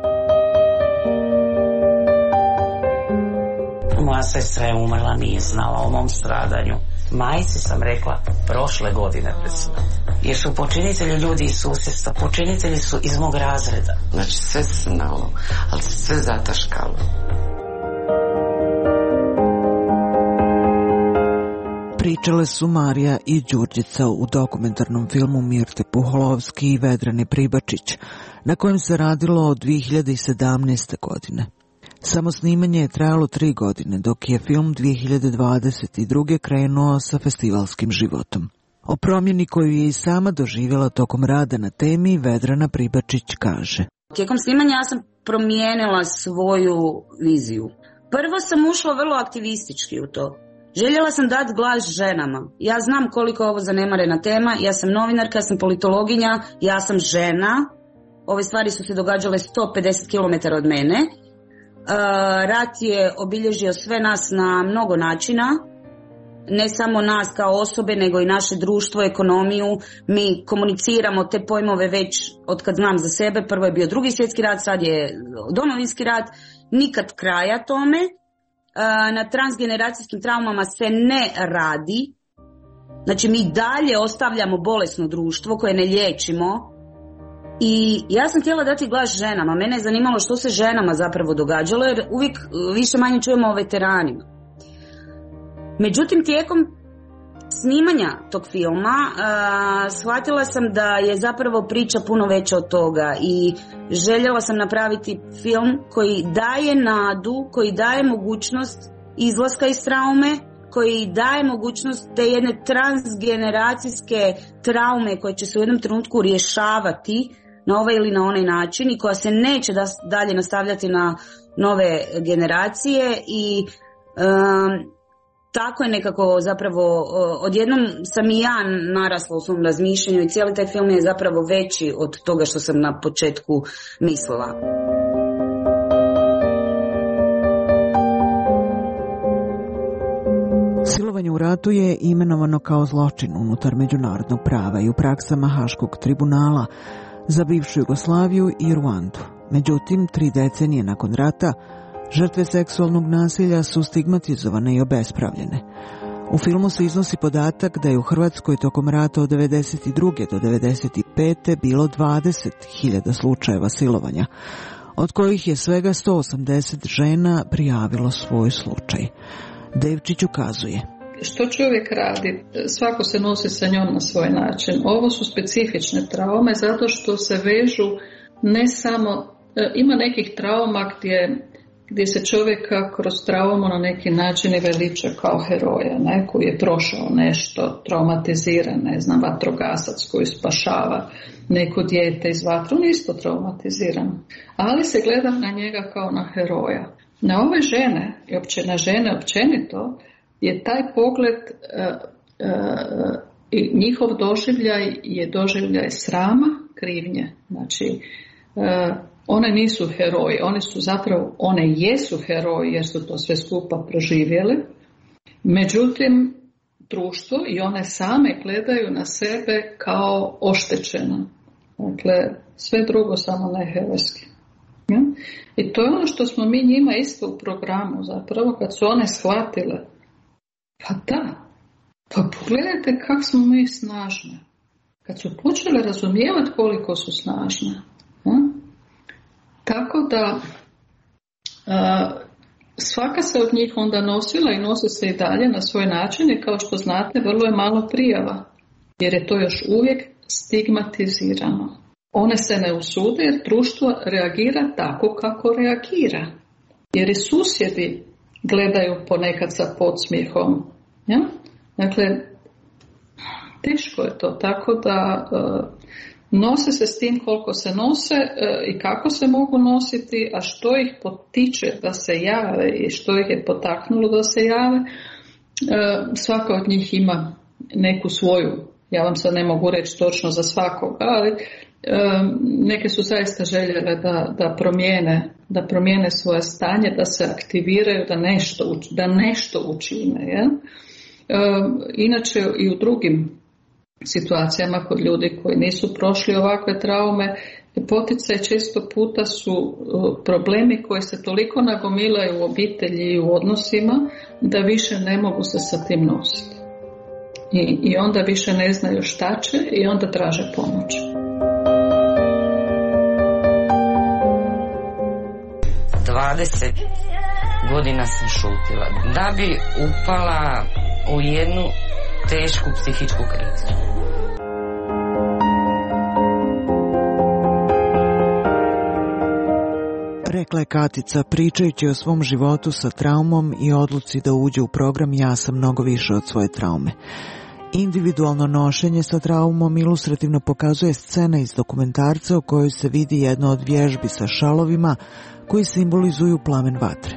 Moja sestra je umrla, nije znala o mom stradanju. Majci sam rekla prošle godine pred smrt. Jer su počinitelji ljudi iz susjedstva, počinitelji su iz mog razreda. Znači sve se znalo, ali se sve zataškalo. Pričale su Marija i Đurđica u dokumentarnom filmu Mirte Puholovski i Vedrane Pribačić, na kojem se radilo od dvije hiljade sedamnaeste. godine. Samo snimanje je trajalo tri godine, dok je film dvije hiljade dvadeset druge. krenuo sa festivalskim životom. O promjeni koju je i sama doživjela tokom rada na temi Vedrana Pribačić kaže. Tijekom snimanja ja sam promijenila svoju viziju. Prvo sam ušla vrlo aktivistički u to. Željela sam dati glas ženama. Ja znam koliko je ovo zanemarena tema, ja sam novinarka, ja sam politologinja, ja sam žena. Ove stvari su se događale sto pedeset kilometara od mene. Uh, rat je obilježio sve nas na mnogo načina, ne samo nas kao osobe, nego i naše društvo, ekonomiju. Mi komuniciramo te pojmove već od kad znam za sebe. Prvo je bio Drugi svjetski rat, sad je Domovinski rat. Nikad kraja tome. Uh, na transgeneracijskim traumama se ne radi. Znači mi dalje ostavljamo bolesno društvo koje ne liječimo. I ja sam htjela dati glas ženama. Mene je zanimalo što se ženama zapravo događalo, jer uvijek više manje čujemo o veteranima. Međutim, tijekom snimanja tog filma uh, shvatila sam da je zapravo priča puno veća od toga i željela sam napraviti film koji daje nadu, koji daje mogućnost izlaska iz traume, koji daje mogućnost te jedne transgeneracijske traume koje će se u jednom trenutku rješavati na ovaj ili na onaj način i koja se neće da, dalje nastavljati na nove generacije i um, tako je nekako zapravo odjednom sam i ja narasla u svom razmišljanju i cijeli taj film je zapravo veći od toga što sam na početku mislila. Silovanje u ratu je imenovano kao zločin unutar međunarodnog prava i u praksama Haškog tribunala za bivšu Jugoslaviju i Ruandu. Međutim, tri decenije nakon rata, žrtve seksualnog nasilja su stigmatizovane i obespravljene. U filmu se iznosi podatak da je u Hrvatskoj tokom rata od devedeset druge do devedeset pete bilo dvadeset hiljada slučajeva silovanja, od kojih je svega sto osamdeset žena prijavilo svoj slučaj. Devčić ukazuje. Što čovjek radi? Svako se nosi sa njom na svoj način. Ovo su specifične traume zato što se vežu ne samo, ima nekih trauma gdje, gdje se čovjeka kroz traumu na neki način i veliča kao heroja, ne? Koji je prošao nešto, traumatiziran, ne znam, vatrogasac koji spašava neko dijete iz vatre, on je isto traumatiziran. Ali se gleda na njega kao na heroja. Na ove žene, i opće, na žene općenito, je taj pogled uh, uh, i njihov doživljaj je doživljaj srama, krivnje. Znači, uh, one nisu heroji, one su zapravo, one jesu heroji jer su to sve skupa proživjeli. Međutim, društvo i one same gledaju na sebe kao oštećene. Dakle, sve drugo samo ne herojski. Ja? I to je ono što smo mi njima isto u programu zapravo, kad su one shvatile, pa da, pa pogledajte kako smo mi snažne. Kad su počele razumijevati koliko su snažne. Ja? Tako da a, svaka se od njih onda nosila i nosi se i dalje na svoj način i kao što znate vrlo je malo prijava jer je to još uvijek stigmatizirano. One se ne usude jer društvo reagira tako kako reagira. Jer i susjedi gledaju ponekad sa podsmijehom. Ja? Dakle, teško je to, tako da uh, nose se s tim koliko se nose uh, i kako se mogu nositi, a što ih potiče da se jave i što ih je potaknulo da se jave. Uh, svaka od njih ima neku svoju, ja vam sad ne mogu reći točno za svakoga, ali uh, neke su zaista željele da, da promijene, da promijene svoje stanje, da se aktiviraju, da nešto, da nešto učine. Ja? Uh, inače i u drugim situacijama kod ljudi koji nisu prošli ovakve traume, poticaj često puta su problemi koji se toliko nagomilaju u obitelji i u odnosima da više ne mogu se sa tim nositi. I, i onda više ne znaju šta će i onda traže pomoć. dvadeset godina sam šutila da bi upala u jednu tešku psihičku krizu. Rekla je Katica pričajući o svom životu sa traumom i odluci da uđe u program Ja sam mnogo više od svoje traume. Individualno nošenje sa traumom ilustrativno pokazuje scena iz dokumentarca u kojoj se vidi jedna od vježbi sa šalovima koji simbolizuju plamen vatre.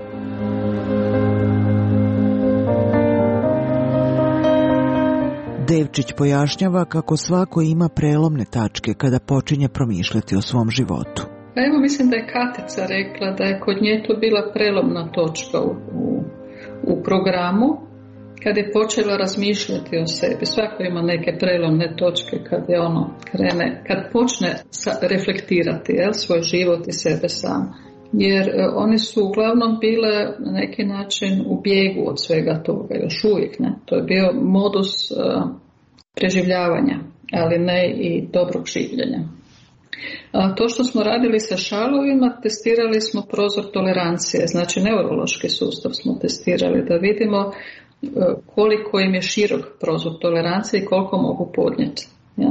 Devčić pojašnjava kako svako ima prelomne tačke kada počinje promišljati o svom životu. Evo, mislim da je Katica rekla da je kod nje to bila prelomna točka u, u, u programu kad je počela razmišljati o sebi. Svako ima neke prelomne točke kad je ono krene, kad počne sa, reflektirati jel, svoj život i sebe sam. Jer e, one su uglavnom bile na neki način u bijegu od svega toga, još uvijek ne. To je bio modus e, preživljavanja, ali ne i dobrog življenja. A to što smo radili sa šalovima, testirali smo prozor tolerancije, znači neurološki sustav smo testirali da vidimo koliko im je širok prozor tolerancije i koliko mogu podnijeti. Ja?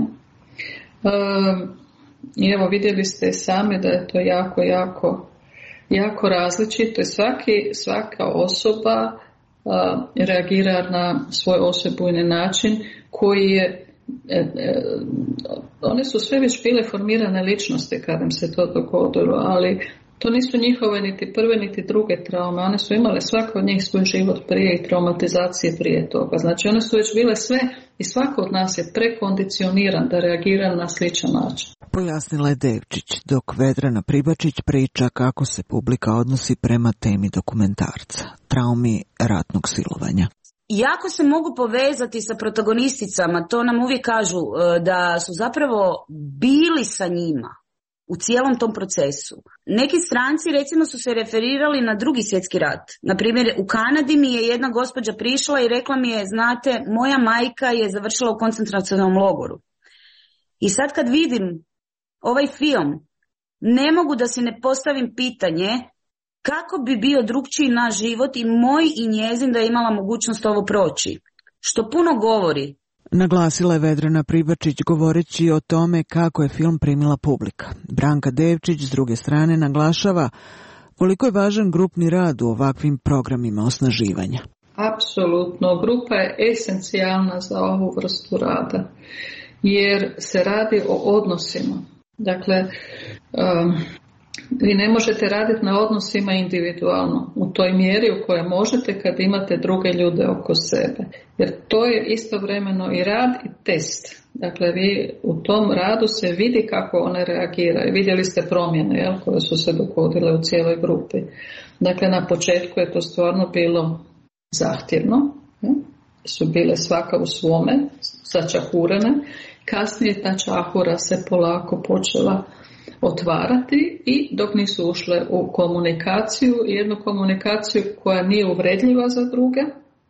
I evo vidjeli ste sami da je to jako, jako, jako različito i svaki, svaka osoba a, reagira na svoj osebujni način koji je E, e, one su sve već bile formirane ličnosti kad im se to dogodilo, ali to nisu njihove niti prve niti druge traume. One su imale svaka od njih svoj život prije i traumatizacije prije toga. Znači one su već bile sve i svako od nas je prekondicioniran da reagira na sličan način. Pojasnila je Devčić, dok Vedrana Pribačić priča kako se publika odnosi prema temi dokumentarca, traumi ratnog silovanja. Jako se mogu povezati sa protagonisticama, to nam uvijek kažu da su zapravo bili sa njima u cijelom tom procesu. Neki stranci recimo su se referirali na drugi svjetski rat. Naprimjer, u Kanadi mi je jedna gospođa prišla i rekla mi je, znate, moja majka je završila u koncentracionom logoru. I sad kad vidim ovaj film, ne mogu da si ne postavim pitanje kako bi bio drugčiji naš život i moj i njezin da je imala mogućnost ovo proći. Što puno govori. Naglasila je Vedrana Pribačić govoreći o tome kako je film primila publika. Branka Devčić s druge strane naglašava koliko je važan grupni rad u ovakvim programima osnaživanja. Apsolutno, grupa je esencijalna za ovu vrstu rada jer se radi o odnosima. Dakle, um, vi ne možete raditi na odnosima individualno u toj mjeri u kojoj možete kad imate druge ljude oko sebe. Jer to je istovremeno i rad i test. Dakle, vi u tom radu se vidi kako one reagiraju. Vidjeli ste promjene jel, koje su se dogodile u cijeloj grupi. Dakle, na početku je to stvarno bilo zahtjevno. Jel? su bile svaka u svome, začahurene. Kasnije ta čahura se polako počela otvarati i dok nisu ušle u komunikaciju, jednu komunikaciju koja nije uvredljiva za druge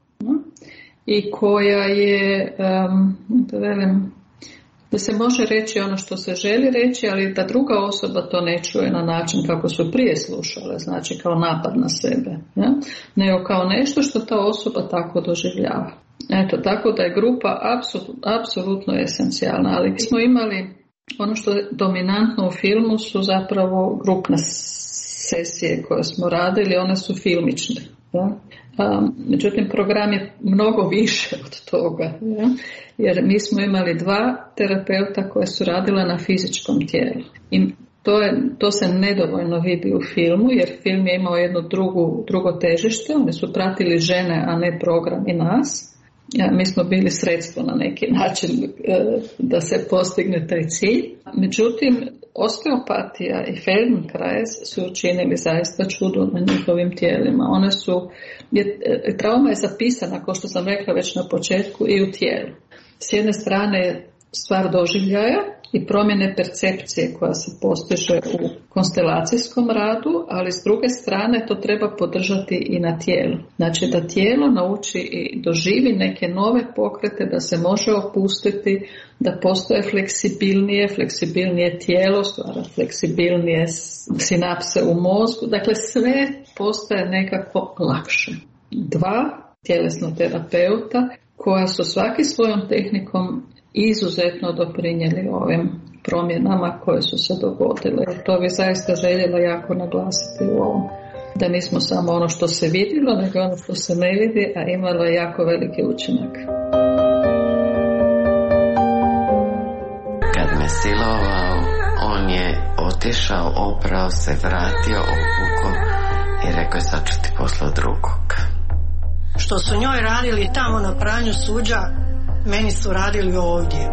i koja je, um, da velim, da se može reći ono što se želi reći, ali da druga osoba to ne čuje na način kako su prije slušale, znači kao napad na sebe, ja? Nego kao nešto što ta osoba tako doživljava. Eto, tako da je grupa apsolutno, apsolutno esencijalna, ali smo imali ono što je dominantno u filmu su zapravo grupne sesije koje smo radili, one su filmične. Ja? Um, međutim, program je mnogo više od toga, ja? Jer mi smo imali dva terapeuta koje su radila na fizičkom tijelu. I to, je, to se nedovoljno vidi u filmu, jer film je imao jedno drugu, drugo težište, oni su pratili žene, a ne program i nas. Ja, mi smo bili sredstvo na neki način e, da se postigne taj cilj. Međutim, osteopatija i Feldenkrais su učinili zaista čudo na njihovim tijelima. One su, je, trauma je zapisana, kao što sam rekla već na početku, i u tijelu. S jedne strane stvar doživljaja i promjene percepcije koja se postiže u konstelacijskom radu, ali s druge strane to treba podržati i na tijelu. Znači da tijelo nauči i doživi neke nove pokrete, da se može opustiti, da postoje fleksibilnije, fleksibilnije tijelo, stvara fleksibilnije sinapse u mozgu. Dakle, sve postaje nekako lakše. Dva tjelesno terapeuta koja su svaki svojom tehnikom izuzetno doprinijeli ovim promjenama koje su se dogodile. To bi zaista željela jako naglasiti u ovom. Da nismo samo ono što se vidjelo, nego ono što se ne vidi, a imalo je jako veliki učinak. Kad me silovao, on je otišao, oprao se, vratio, opukao i rekao je sad ću ti poslao drugog. Što su njoj radili tamo na pranju suđa, meni su radili ovdje.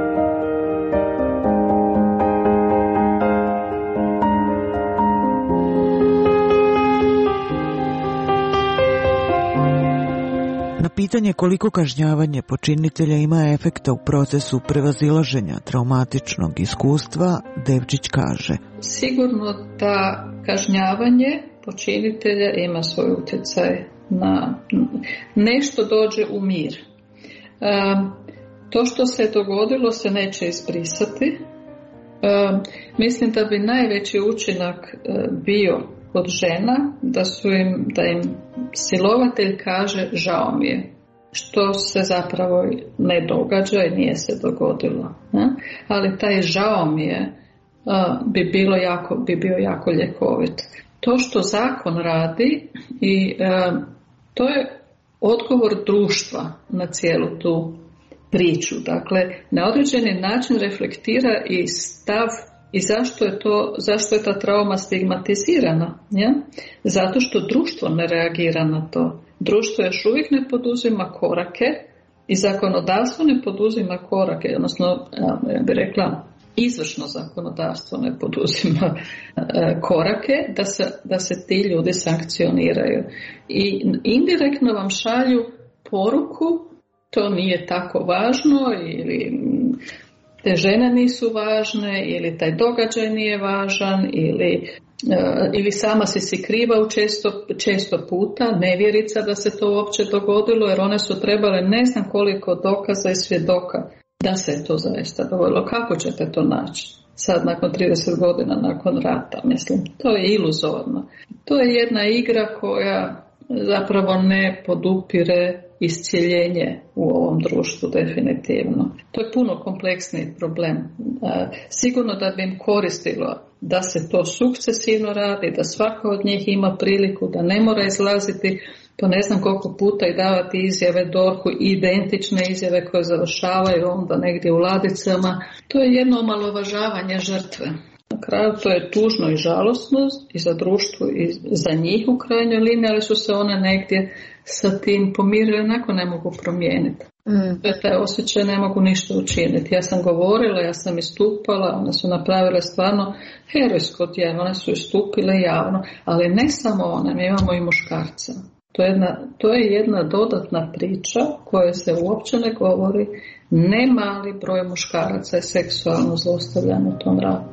Na pitanje koliko kažnjavanje počinitelja ima efekta u procesu prevazilaženja traumatičnog iskustva, Devčić kaže: sigurno da kažnjavanje počinitelja ima svoj utjecaj na nešto dođe u mir. Um, to što se dogodilo se neće izbrisati. Um, mislim da bi najveći učinak uh, bio kod žena da su im, da im silovatelj kaže žao mi je, što se zapravo ne događa i nije se dogodilo. Ne? Ali taj žao mi je uh, bi, bilo jako, bi bio jako ljekovit. To što zakon radi i uh, to je odgovor društva na cijelu tu priču. Dakle, na određeni način reflektira i stav i zašto je, to, zašto je ta trauma stigmatizirana. Ja? Zato što društvo ne reagira na to. Društvo još uvijek ne poduzima korake i zakonodavstvo ne poduzima korake, odnosno, ja bih rekla, izvršno zakonodavstvo ne poduzima e, korake da se, da se ti ljudi sankcioniraju. I indirektno vam šalju poruku, to nije tako važno, ili te žene nisu važne, ili taj događaj nije važan, ili, e, ili sama si si kriva u često, često puta, nevjerica da se to uopće dogodilo, jer one su trebale ne znam koliko dokaza i svjedoka da se je to zaista dogodilo. Kako ćete to naći? Sad nakon trideset godina nakon rata, mislim, to je iluzorno. To je jedna igra koja zapravo ne podupire iscjeljenje u ovom društvu definitivno. To je puno kompleksniji problem. Sigurno da bi im koristilo da se to sukcesivno radi, da svaka od njih ima priliku, da ne mora izlaziti po ne znam koliko puta i davati izjave dorku, identične izjave koje završavaju onda negdje u ladicama. To je jedno omalovažavanje žrtve. Na kraju to je tužno i žalosno i za društvo i za njih u krajnjoj liniji, ali su se one negdje sa tim pomirile, onako ne mogu promijeniti. Mm. To je taj osjećaj, ne mogu ništa učiniti. Ja sam govorila, ja sam istupala, one su napravile stvarno herojsko djelo, one su istupile javno, ali ne samo one, mi imamo i muškarca. To je jedna, to je jedna dodatna priča koja se uopće ne govori. Ne mali broj muškaraca je seksualno zlostavljan u tom ratu.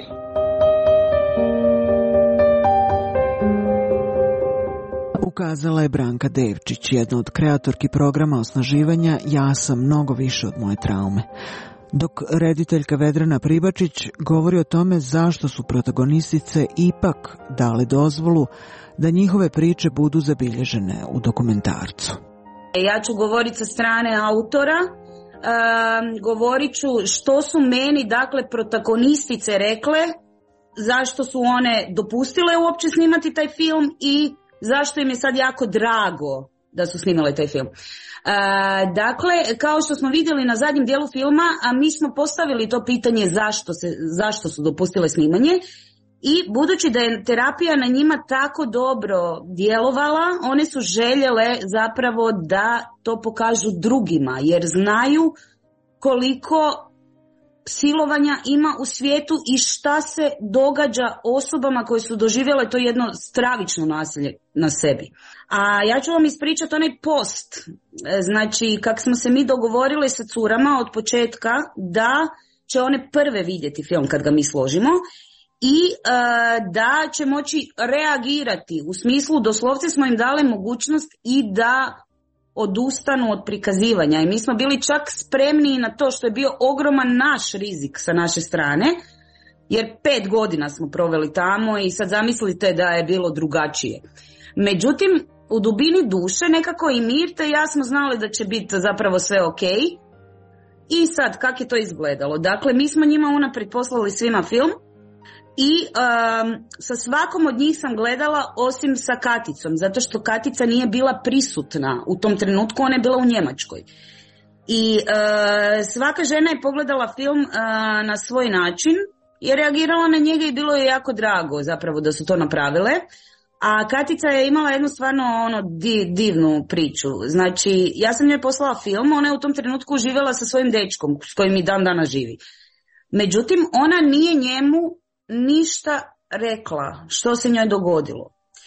Ukazala je Branka Devčić, jedna od kreatorki programa osnaživanja Ja sam mnogo više od moje traume. Dok rediteljka Vedrana Pribačić govori o tome zašto su protagonistice ipak dale dozvolu da njihove priče budu zabilježene u dokumentarcu. Ja ću govoriti sa strane autora, um, govorit ću što su meni, dakle, protagonistice rekle, zašto su one dopustile uopće snimati taj film i zašto im je sad jako drago da su snimale taj film. Uh, dakle, kao što smo vidjeli na zadnjem dijelu filma, a mi smo postavili to pitanje zašto, se, zašto su dopustile snimanje i budući da je terapija na njima tako dobro djelovala, one su željele zapravo da to pokažu drugima, jer znaju koliko silovanja ima u svijetu i šta se događa osobama koje su doživjele to jedno stravično nasilje na sebi. A ja ću vam ispričati onaj post, znači kak smo se mi dogovorili sa curama od početka da će one prve vidjeti film kad ga mi složimo i uh, da će moći reagirati, u smislu doslovce smo im dali mogućnost i da odustanu od prikazivanja i mi smo bili čak spremni na to, što je bio ogroman naš rizik sa naše strane, jer pet godina smo proveli tamo i sad zamislite da je bilo drugačije. Međutim, u dubini duše nekako i Mirta i ja smo znali da će biti zapravo sve ok. I sad, kak je to izgledalo? Dakle, mi smo njima unaprijed poslali svima film i um, sa svakom od njih sam gledala osim sa Katicom, zato što Katica nije bila prisutna u tom trenutku, ona je bila u Njemačkoj. I uh, svaka žena je pogledala film uh, na svoj način i reagirala na njega i bilo je jako drago zapravo da su to napravile. A Katica je imala jednu stvarno ono divnu priču. Znači, ja sam njoj poslala film, ona je u tom trenutku živjela sa svojim dečkom s kojim i dan dana živi. Međutim, ona nije njemu ništa rekla što se njoj dogodilo.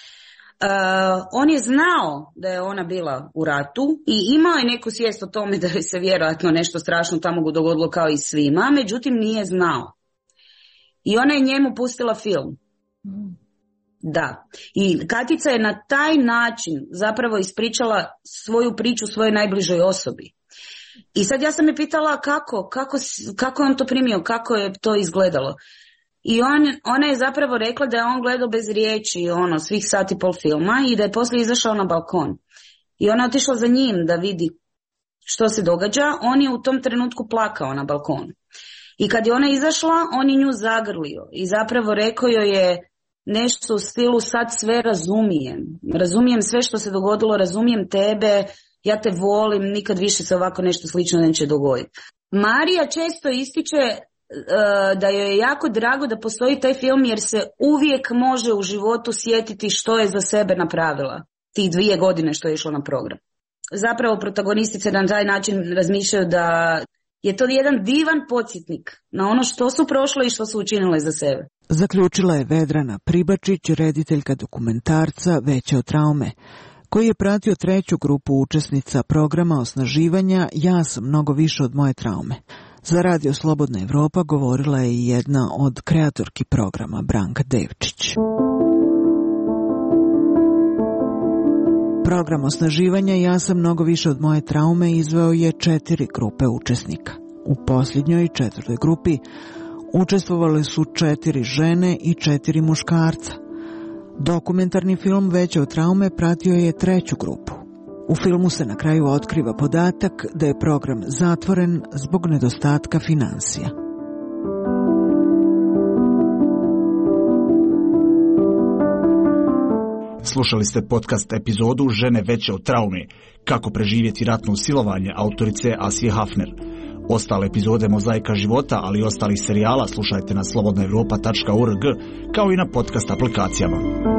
Uh, on je znao da je ona bila u ratu i imao je neku svijest o tome da je se vjerojatno nešto strašno tamo dogodilo kao i svima, međutim nije znao. I ona je njemu pustila film. Mm. Da. I Katica je na taj način zapravo ispričala svoju priču svojoj najbližoj osobi. I sad ja sam je pitala kako, kako, kako je on to primio, kako je to izgledalo. I on, ona je zapravo rekla da je on gledao bez riječi ono, svih sati pol filma i da je poslije izašao na balkon. I ona je otišla za njim da vidi što se događa. On je u tom trenutku plakao na balkonu. I kad je ona izašla, on je nju zagrlio i zapravo rekao joj je nešto u stilu sad sve razumijem. Razumijem sve što se dogodilo, razumijem tebe, ja te volim, nikad više se ovako nešto slično neće dogoditi. Marija često ističe uh, da joj je jako drago da postoji taj film jer se uvijek može u životu sjetiti što je za sebe napravila tih dvije godine što je išlo na program. Zapravo protagonistice na taj način razmišljaju da je to jedan divan podsjetnik na ono što su prošle i što su učinile za sebe. Zaključila je Vedrana Pribačić, rediteljka dokumentarca Veće od traume, koji je pratio treću grupu učesnica programa osnaživanja Ja sam mnogo više od moje traume. Za Radio Slobodna Evropa govorila je i jedna od kreatorki programa, Branka Devčić. Program osnaživanja Ja sam mnogo više od moje traume izveo je četiri grupe učesnika. U posljednjoj četvrtoj grupi učestvovale su četiri žene i četiri muškarca. Dokumentarni film Veće od traume pratio je treću grupu. U filmu se na kraju otkriva podatak da je program zatvoren zbog nedostatka financija. Slušali ste podcast epizodu Žene veće od traume, kako preživjeti ratno silovanje autorice Asije Hafner. Ostale epizode Mozaika života, ali i ostalih serijala slušajte na slobodna evropa tačka org kao i na podcast aplikacijama.